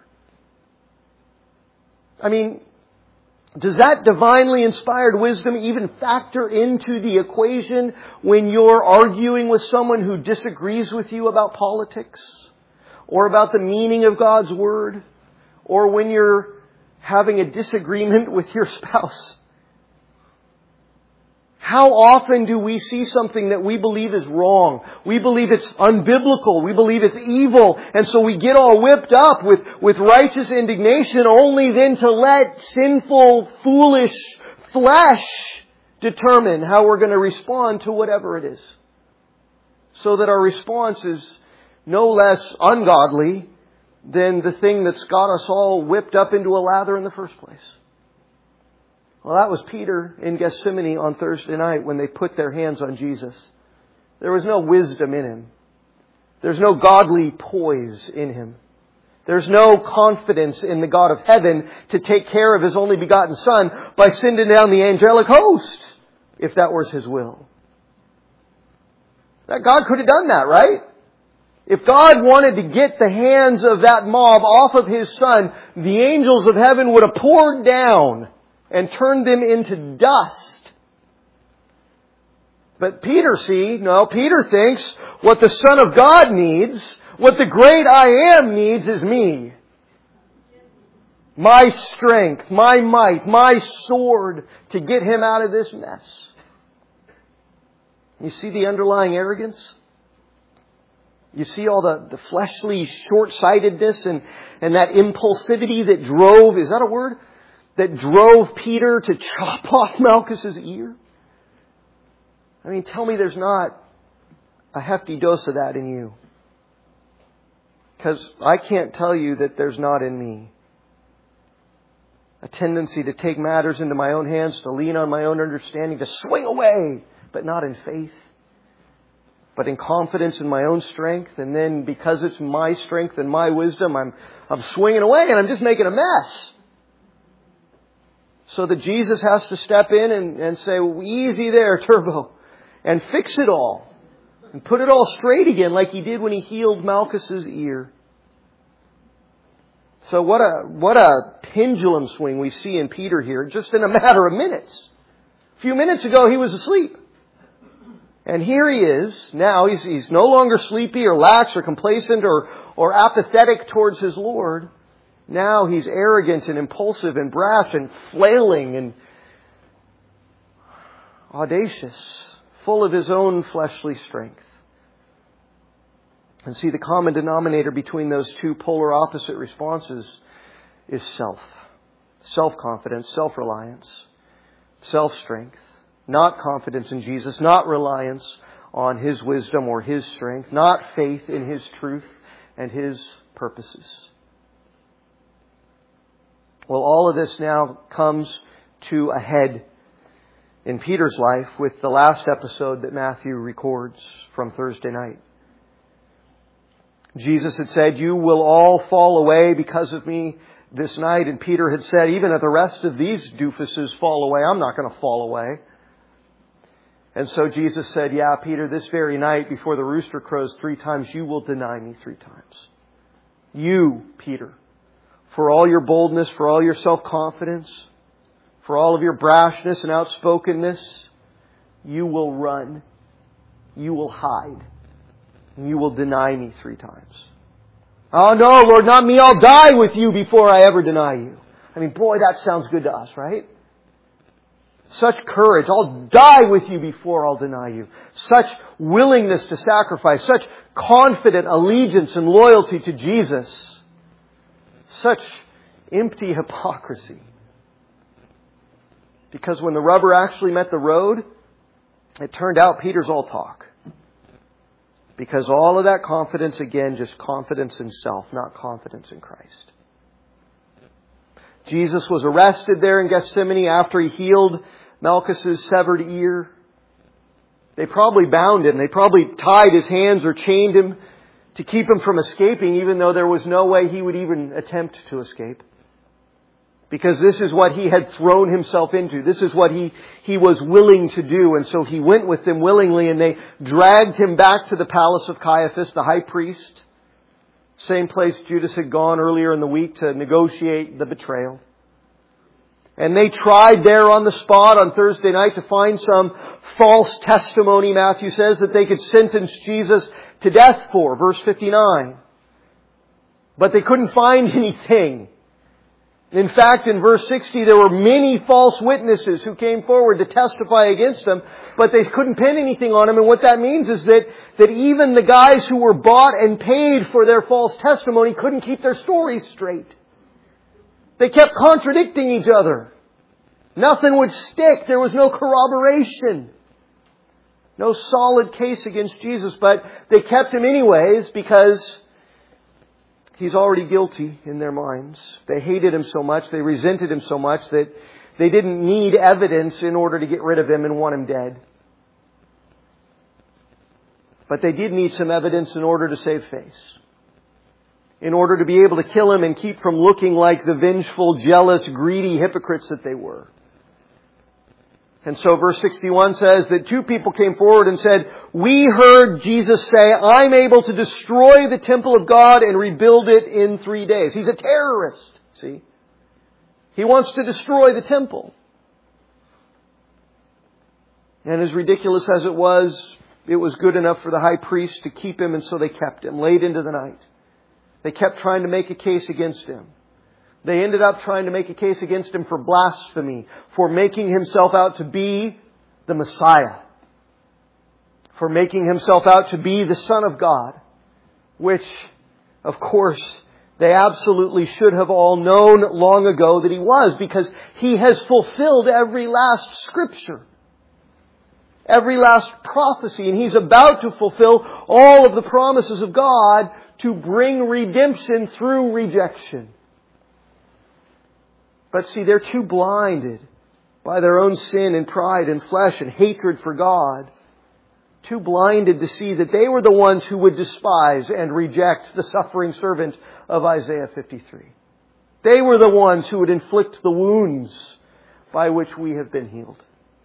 I mean, does that divinely inspired wisdom even factor into the equation when you're arguing with someone who disagrees with you about politics or about the meaning of God's Word, or when you're having a disagreement with your spouse? How often do we see something that we believe is wrong? We believe it's unbiblical. We believe it's evil. And so we get all whipped up with righteous indignation, only then to let sinful, foolish flesh determine how we're going to respond to whatever it is. So that our response is no less ungodly than the thing that's got us all whipped up into a lather in the first place. Well, that was Peter in Gethsemane on Thursday night when they put their hands on Jesus. There was no wisdom in Him. There's no godly poise in Him. There's no confidence in the God of heaven to take care of His only begotten Son by sending down the angelic host, if that was His will. That God could have done that, right? If God wanted to get the hands of that mob off of His Son, the angels of heaven would have poured down and turned them into dust. But Peter thinks what the Son of God needs, what the great I Am needs, is me. My strength, my might, my sword to get him out of this mess. You see the underlying arrogance? You see all the fleshly short-sightedness and that impulsivity that drove, is that a word? That drove Peter to chop off Malchus's ear? I mean, tell me there's not a hefty dose of that in you. Because I can't tell you that there's not in me. A tendency to take matters into my own hands, to lean on my own understanding, to swing away, but not in faith, but in confidence in my own strength. And then because it's my strength and my wisdom, I'm swinging away and I'm just making a mess. So that Jesus has to step in and say, easy there, Turbo, and fix it all. And put it all straight again like He did when He healed Malchus's ear. So what a pendulum swing we see in Peter here, just in a matter of minutes. A few minutes ago he was asleep. And here he is. Now he's no longer sleepy or lax or complacent or apathetic towards his Lord. Now he's arrogant and impulsive and brash and flailing and audacious, full of his own fleshly strength. And see, the common denominator between those two polar opposite responses is self. Self-confidence, self-reliance, self-strength. Not confidence in Jesus, not reliance on His wisdom or His strength, not faith in His truth and His purposes. Well, all of this now comes to a head in Peter's life with the last episode that Matthew records from Thursday night. Jesus had said, "You will all fall away because of me this night." And Peter had said, "Even if the rest of these doofuses fall away, I'm not going to fall away." And so Jesus said, "Yeah, Peter, this very night before the rooster crows 3 times, you will deny me 3 times. You, Peter, for all your boldness, for all your self-confidence, for all of your brashness and outspokenness, you will run. You will hide. And you will deny me 3 times. Oh no, Lord, not me. I'll die with you before I ever deny you." I mean, boy, that sounds good to us, right? Such courage. I'll die with you before I'll deny you. Such willingness to sacrifice. Such confident allegiance and loyalty to Jesus. Such empty hypocrisy. Because when the rubber actually met the road, it turned out Peter's all talk. Because all of that confidence, again, just confidence in self, not confidence in Christ. Jesus was arrested there in Gethsemane after He healed Malchus's severed ear. They probably bound Him. They probably tied His hands or chained Him to keep Him from escaping, even though there was no way He would even attempt to escape. Because this is what He had thrown Himself into. This is what He was willing to do. And so He went with them willingly, and they dragged Him back to the palace of Caiaphas, the high priest. Same place Judas had gone earlier in the week to negotiate the betrayal. And they tried there on the spot on Thursday night to find some false testimony, Matthew says, that they could sentence Jesus to death for. Verse 59. But they couldn't find anything. In fact, in verse 60, there were many false witnesses who came forward to testify against Him, but they couldn't pin anything on Him. And what that means is that even the guys who were bought and paid for their false testimony couldn't keep their stories straight. They kept contradicting each other. Nothing would stick. There was no corroboration. No solid case against Jesus, but they kept Him anyways because He's already guilty in their minds. They hated Him so much, they resented Him so much that they didn't need evidence in order to get rid of Him and want Him dead. But they did need some evidence in order to save face. In order to be able to kill Him and keep from looking like the vengeful, jealous, greedy hypocrites that they were. And so verse 61 says that 2 people came forward and said, "We heard Jesus say, 'I'm able to destroy the temple of God and rebuild it in 3 days.'" He's a terrorist, see? He wants to destroy the temple. And as ridiculous as it was good enough for the high priest to keep Him, and so they kept Him late into the night. They kept trying to make a case against Him. They ended up trying to make a case against Him for blasphemy, for making Himself out to be the Messiah, for making Himself out to be the Son of God, which, of course, they absolutely should have all known long ago that He was, because He has fulfilled every last Scripture, every last prophecy, and He's about to fulfill all of the promises of God to bring redemption through rejection. But see, they're too blinded by their own sin and pride and flesh and hatred for God. Too blinded to see that they were the ones who would despise and reject the suffering servant of Isaiah 53. They were the ones who would inflict the wounds by which we have been healed.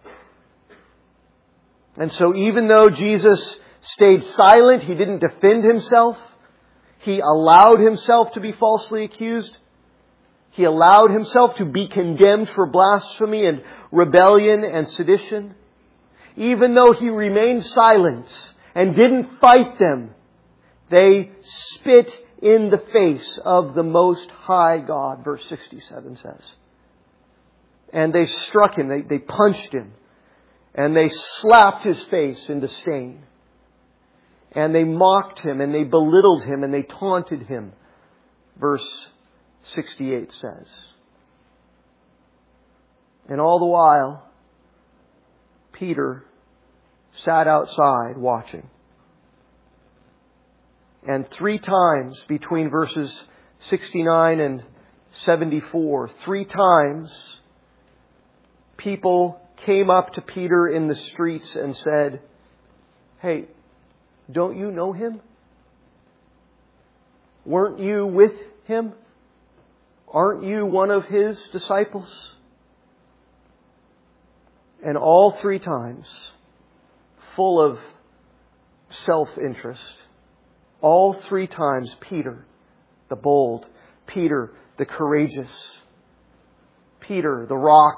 And so even though Jesus stayed silent, He didn't defend Himself, He allowed Himself to be falsely accused, He allowed Himself to be condemned for blasphemy and rebellion and sedition. Even though He remained silent and didn't fight them, they spit in the face of the Most High God, verse 67 says. And they struck Him, they punched Him, and they slapped His face into stain. And they mocked Him, and they belittled Him, and they taunted Him, verse 68 says. And all the while, Peter sat outside watching. And 3 times between verses 69 and 74, 3 times people came up to Peter in the streets and said, "Hey, don't you know Him? Weren't you with Him? Aren't you one of His disciples?" And all 3 times, full of self-interest, all 3 times Peter, the bold, Peter, the courageous, Peter, the rock,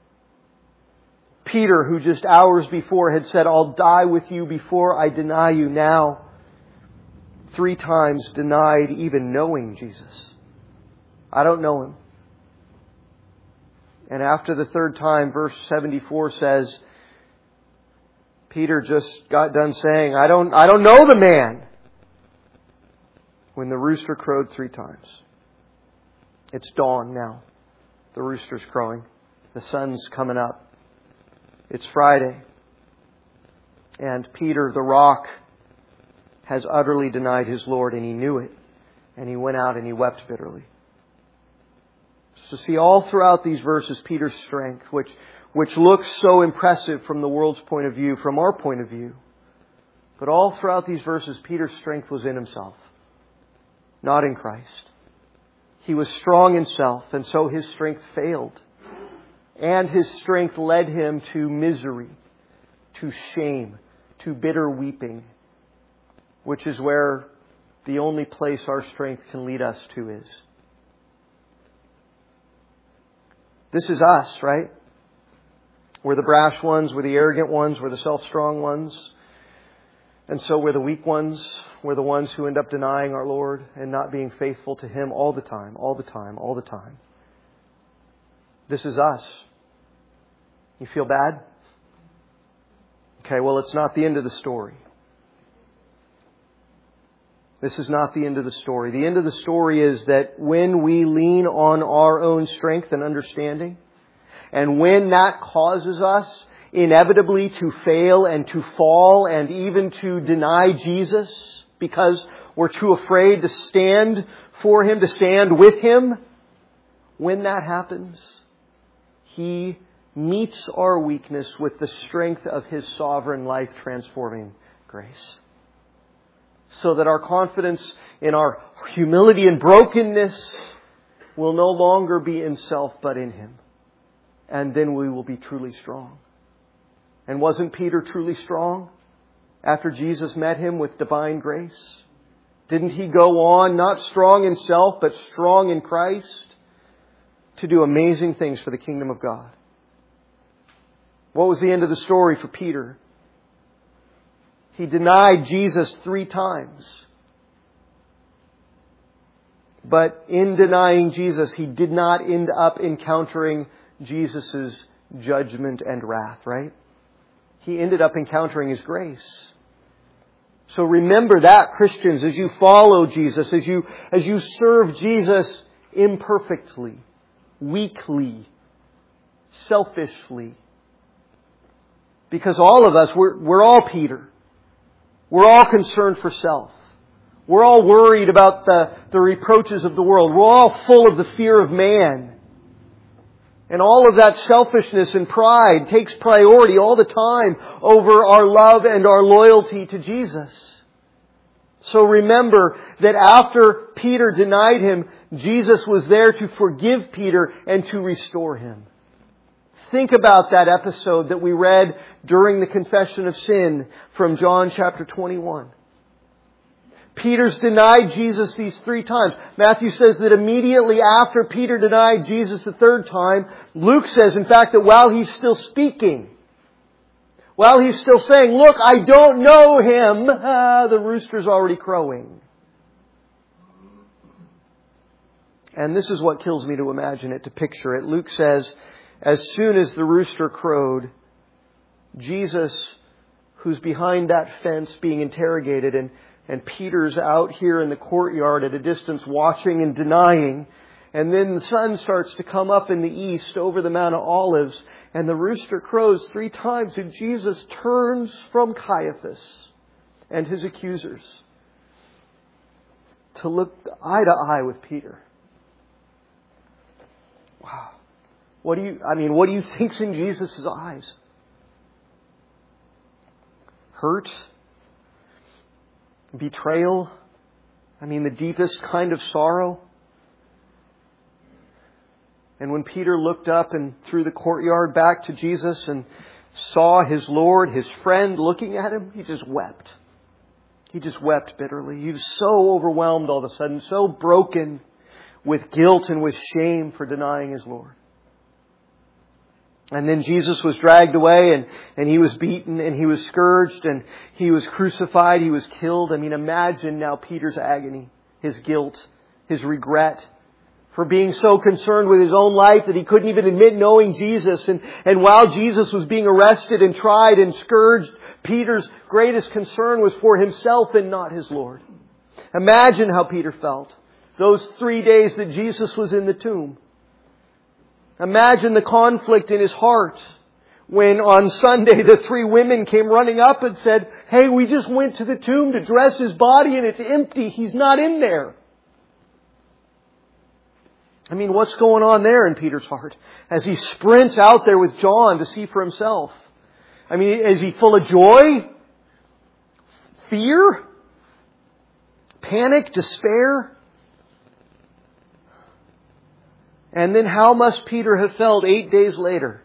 Peter, who just hours before had said, "I'll die with you before I deny you," now 3 times denied even knowing Jesus. "I don't know Him." And after the 3rd time, verse 74 says, Peter just got done saying, I don't know the man," when the rooster crowed 3 times. It's dawn now. The rooster's crowing. The sun's coming up. It's Friday. And Peter, the rock, has utterly denied his Lord, and he knew it. And he went out and he wept bitterly. So see, all throughout these verses, Peter's strength, which looks so impressive from the world's point of view, from our point of view. But all throughout these verses, Peter's strength was in himself, not in Christ. He was strong in self, and so his strength failed. And his strength led him to misery, to shame, to bitter weeping, which is where the only place our strength can lead us to is. This is us, right? We're the brash ones, we're the arrogant ones, we're the self-strong ones. And so we're the weak ones. We're the ones who end up denying our Lord and not being faithful to Him all the time, all the time, all the time. This is us. You feel bad? Okay, well, it's not the end of the story. This is not the end of the story. The end of the story is that when we lean on our own strength and understanding, and when that causes us inevitably to fail and to fall and even to deny Jesus because we're too afraid to stand for Him, to stand with Him, when that happens, He meets our weakness with the strength of His sovereign life-transforming grace. So that our confidence in our humility and brokenness will no longer be in self but in Him. And then we will be truly strong. And wasn't Peter truly strong after Jesus met him with divine grace? Didn't he go on, not strong in self, but strong in Christ, to do amazing things for the kingdom of God? What was the end of the story for Peter? He denied Jesus 3 times. But in denying Jesus, he did not end up encountering Jesus' judgment and wrath, right? He ended up encountering His grace. So remember that, Christians, as you follow Jesus, as you serve Jesus imperfectly, weakly, selfishly. Because all of us, we're all Peter. We're all concerned for self. We're all worried about the reproaches of the world. We're all full of the fear of man. And all of that selfishness and pride takes priority all the time over our love and our loyalty to Jesus. So remember that after Peter denied Him, Jesus was there to forgive Peter and to restore him. think about that episode that we read during the confession of sin from John chapter 21. Peter's denied Jesus these 3 times. Matthew says that immediately after Peter denied Jesus the 3rd time, Luke says, in fact, that while he's still speaking, while he's still saying, look, I don't know him, the rooster's already crowing. And this is what kills me to imagine it, to picture it. Luke says, as soon as the rooster crowed, Jesus, who's behind that fence being interrogated, and Peter's out here in the courtyard at a distance watching and denying. And then the sun starts to come up in the east over the Mount of Olives. And the rooster crows 3 times. And Jesus turns from Caiaphas and his accusers to look eye to eye with Peter. Wow. What do you think's in Jesus' eyes? Hurt? Betrayal? The deepest kind of sorrow? And when Peter looked up and through the courtyard back to Jesus and saw his Lord, his friend, looking at him, he just wept. He just wept bitterly. He was so overwhelmed all of a sudden, so broken with guilt and with shame for denying his Lord. And then Jesus was dragged away and He was beaten and He was scourged and He was crucified, He was killed. Imagine now Peter's agony, his guilt, his regret for being so concerned with his own life that he couldn't even admit knowing Jesus. And while Jesus was being arrested and tried and scourged, Peter's greatest concern was for himself and not his Lord. Imagine how Peter felt those 3 days that Jesus was in the tomb. Imagine the conflict in his heart when on Sunday the 3 women came running up and said, hey, we just went to the tomb to dress his body and it's empty. He's not in there. What's going on there in Peter's heart as he sprints out there with John to see for himself? Is he full of joy? Fear? Panic? Despair? And then how must Peter have felt 8 days later?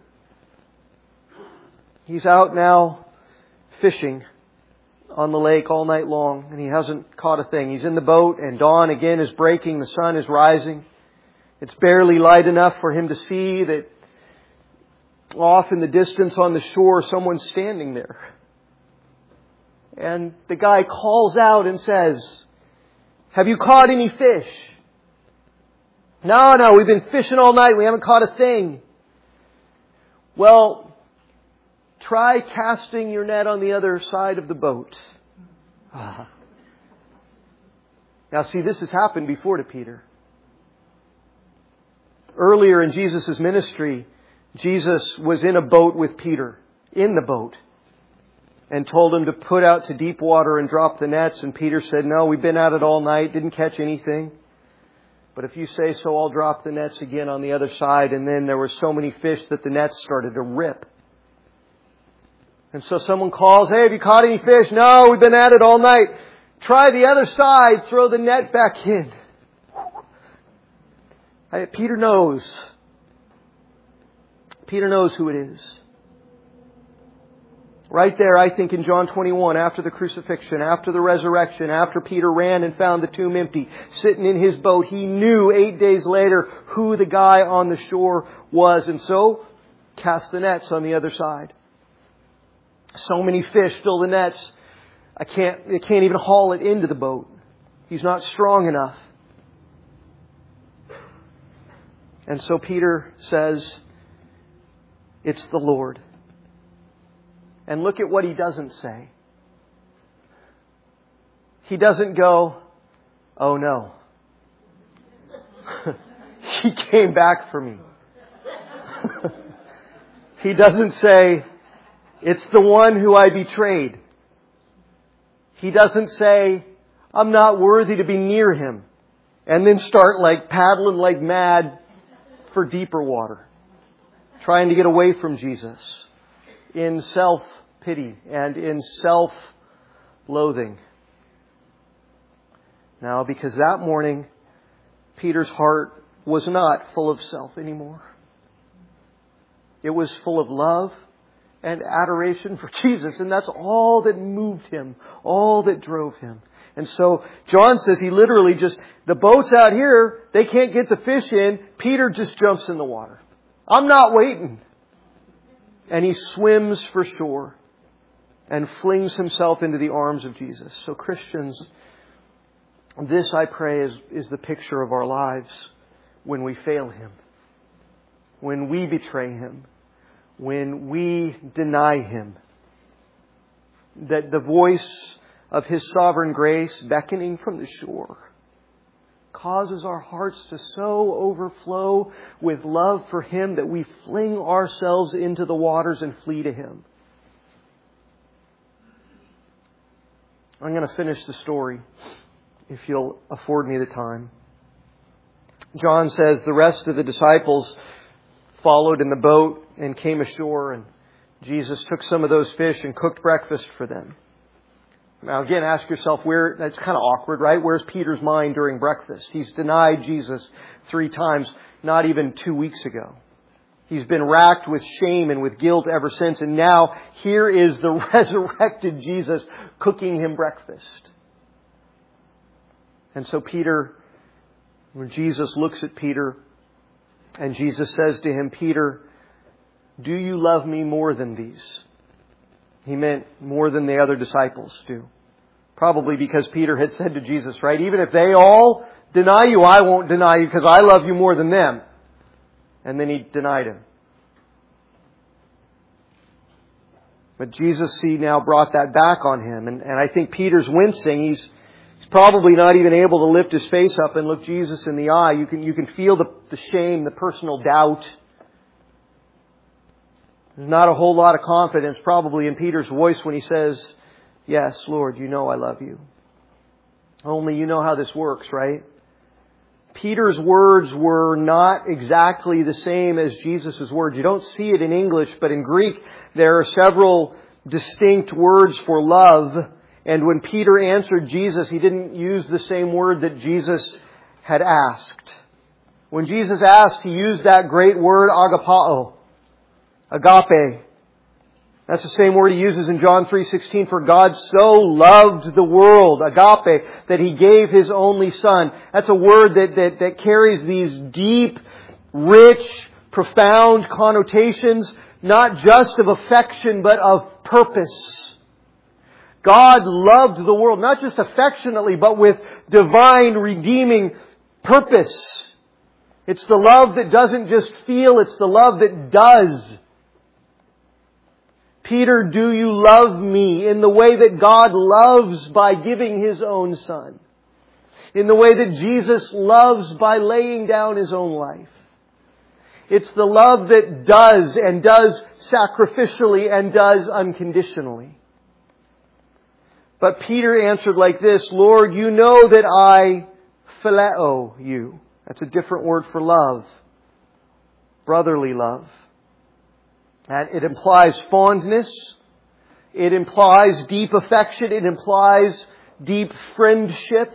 He's out now fishing on the lake all night long and he hasn't caught a thing. He's in the boat and dawn again is breaking. The sun is rising. It's barely light enough for him to see that off in the distance on the shore someone's standing there. And the guy calls out and says, have you caught any fish? No, we've been fishing all night. We haven't caught a thing. Well, try casting your net on the other side of the boat. Now see, this has happened before to Peter. Earlier in Jesus' ministry, Jesus was in a boat with Peter, in the boat, and told him to put out to deep water and drop the nets. And Peter said, no, we've been at it all night, didn't catch anything. But if you say so, I'll drop the nets again on the other side. And then there were so many fish that the nets started to rip. And so someone calls, hey, have you caught any fish? No, we've been at it all night. Try the other side, throw the net back in. Peter knows. Peter knows who it is. Right there, I think in John 21, after the crucifixion, after the resurrection, after Peter ran and found the tomb empty, sitting in his boat, he knew 8 days later who the guy on the shore was. And so, cast the nets on the other side. So many fish fill the nets, they can't even haul it into the boat. He's not strong enough. And so Peter says, it's the Lord. And look at what he doesn't say. He doesn't go, oh no. He came back for me. He doesn't say, it's the one who I betrayed. He doesn't say, I'm not worthy to be near him. And then start paddling like mad for deeper water. Trying to get away from Jesus in self-pity and in self-loathing. Now, because that morning, Peter's heart was not full of self anymore. It was full of love and adoration for Jesus. And that's all that moved him, all that drove him. And so John says he literally just, the boat's out here, they can't get the fish in. Peter just jumps in the water. I'm not waiting. And he swims for shore and flings himself into the arms of Jesus. So Christians, this I pray is the picture of our lives when we fail Him, when we betray Him, when we deny Him. That the voice of His sovereign grace beckoning from the shore causes our hearts to so overflow with love for Him that we fling ourselves into the waters and flee to Him. I'm going to finish the story, if you'll afford me the time. John says the rest of the disciples followed in the boat and came ashore, and Jesus took some of those fish and cooked breakfast for them. Now again, ask yourself that's kind of awkward, right? Where's Peter's mind during breakfast? He's denied Jesus 3 times, not even 2 weeks ago. He's been racked with shame and with guilt ever since. And now here is the resurrected Jesus cooking him breakfast. And so Peter, when Jesus looks at Peter and Jesus says to him, Peter, do you love me more than these? He meant more than the other disciples do. Probably because Peter had said to Jesus, right, even if they all deny you, I won't deny you because I love you more than them. And then he denied him. But Jesus, now brought that back on him. And I think Peter's wincing. He's probably not even able to lift his face up and look Jesus in the eye. You can feel the shame, the personal doubt. There's not a whole lot of confidence probably in Peter's voice when he says, yes, Lord, you know I love you. Only you know how this works, right? Peter's words were not exactly the same as Jesus' words. You don't see it in English, but in Greek there are several distinct words for love. And when Peter answered Jesus, he didn't use the same word that Jesus had asked. When Jesus asked, he used that great word agapao. Agape. That's the same word he uses in John 3:16. For God so loved the world, agape, that He gave His only Son. That's a word that carries these deep, rich, profound connotations, not just of affection, but of purpose. God loved the world, not just affectionately, but with divine, redeeming purpose. It's the love that doesn't just feel, it's the love that does. Peter, do you love me in the way that God loves by giving His own Son? In the way that Jesus loves by laying down His own life? It's the love that does, and does sacrificially, and does unconditionally. But Peter answered like this, Lord, you know that I phileo you. That's a different word for love. Brotherly love. And it implies fondness. It implies deep affection. It implies deep friendship.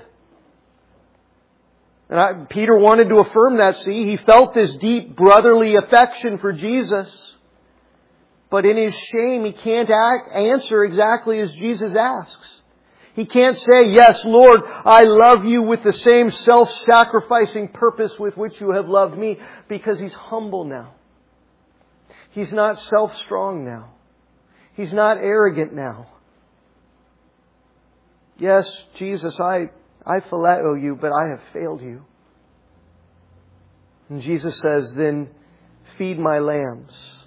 And Peter wanted to affirm that. See, he felt this deep brotherly affection for Jesus. But in his shame, he can't answer exactly as Jesus asks. He can't say, yes, Lord, I love you with the same self-sacrificing purpose with which you have loved me, because he's humble now. He's not self-strong now. He's not arrogant now. Yes, Jesus, I phileo you, but I have failed you. And Jesus says, then feed my lambs.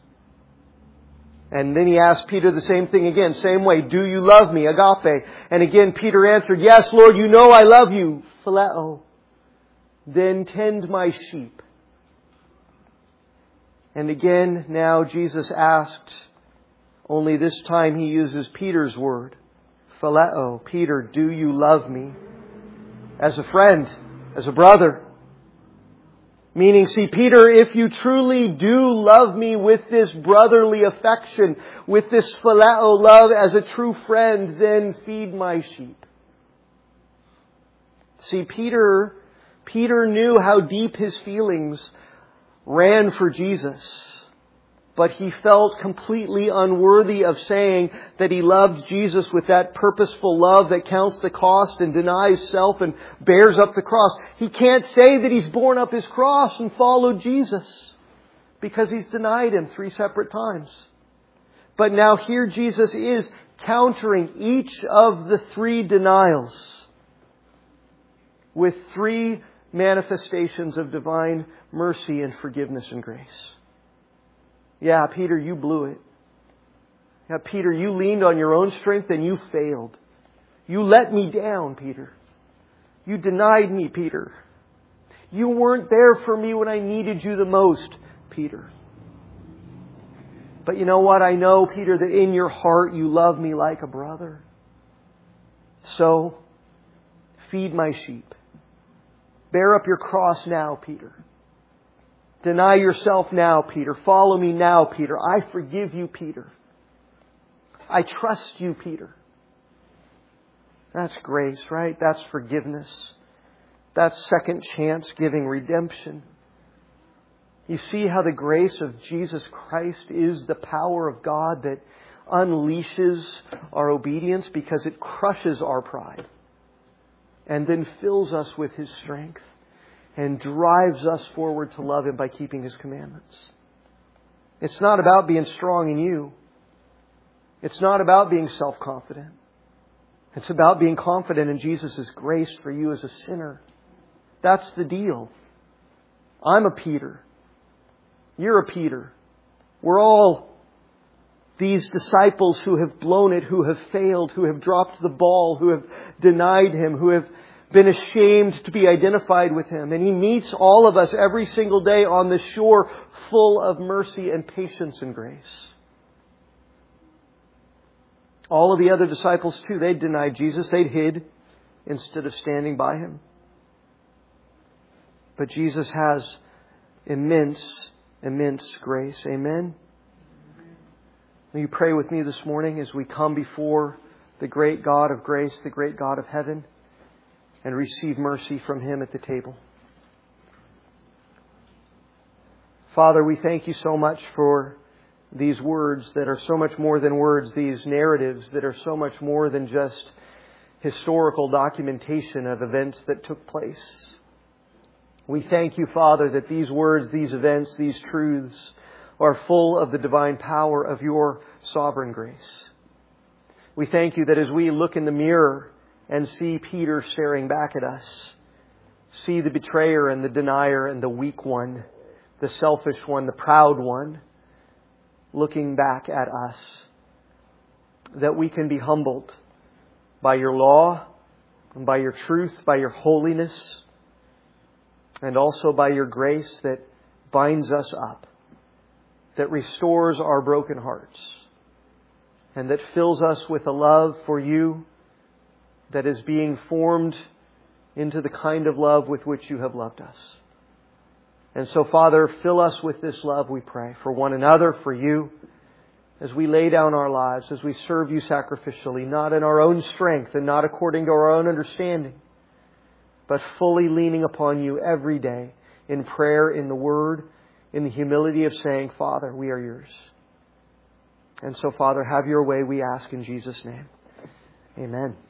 And then he asked Peter the same thing again, same way. Do you love me? Agape. And again, Peter answered, yes, Lord, you know I love you. Phileo. Then tend my sheep. And again, now Jesus asked, only this time he uses Peter's word. Phileo. Peter, do you love me? As a friend, as a brother. Meaning, see, Peter, if you truly do love me with this brotherly affection, with this phileo love as a true friend, then feed my sheep. See, Peter knew how deep his feelings ran for Jesus. but he felt completely unworthy of saying that he loved Jesus with that purposeful love that counts the cost and denies self and bears up the cross. He can't say that he's borne up his cross and followed Jesus because he's denied Him 3 separate times. But now here Jesus is countering each of the 3 denials with 3 manifestations of divine mercy and forgiveness and grace. Yeah, Peter, you blew it. Yeah, Peter, you leaned on your own strength and you failed. You let me down, Peter. You denied me, Peter. You weren't there for me when I needed you the most, Peter. But you know what? I know, Peter, that in your heart you love me like a brother. So, feed my sheep. Bear up your cross now, Peter. Deny yourself now, Peter. Follow me now, Peter. I forgive you, Peter. I trust you, Peter. That's grace, right? That's forgiveness. That's second chance giving, redemption. You see how the grace of Jesus Christ is the power of God that unleashes our obedience because it crushes our pride and then fills us with His strength and drives us forward to love Him by keeping His commandments. It's not about being strong in you. It's not about being self-confident. It's about being confident in Jesus' grace for you as a sinner. That's the deal. I'm a Peter. You're a Peter. We're all these disciples who have blown it, who have failed, who have dropped the ball, who have denied Him, who have been ashamed to be identified with Him. And He meets all of us every single day on the shore full of mercy and patience and grace. All of the other disciples too, they'd denied Jesus. They'd hid instead of standing by Him. But Jesus has immense grace. Amen? Will you pray with me this morning as we come before the great God of grace, the great God of heaven, and receive mercy from Him at the table? Father, we thank You so much for these words that are so much more than words, these narratives that are so much more than just historical documentation of events that took place. We thank You, Father, that these words, these events, these truths are full of the divine power of Your sovereign grace. We thank You that as we look in the mirror and see Peter staring back at us, see the betrayer and the denier and the weak one, the selfish one, the proud one, looking back at us, that we can be humbled by Your law and by Your truth, by Your holiness, and also by Your grace that binds us up, that restores our broken hearts, and that fills us with a love for You that is being formed into the kind of love with which You have loved us. And so, Father, fill us with this love, we pray, for one another, for You, as we lay down our lives, as we serve You sacrificially, not in our own strength and not according to our own understanding, but fully leaning upon You every day in prayer, in the Word, in the humility of saying, Father, we are Yours. And so, Father, have Your way, we ask in Jesus' name. Amen.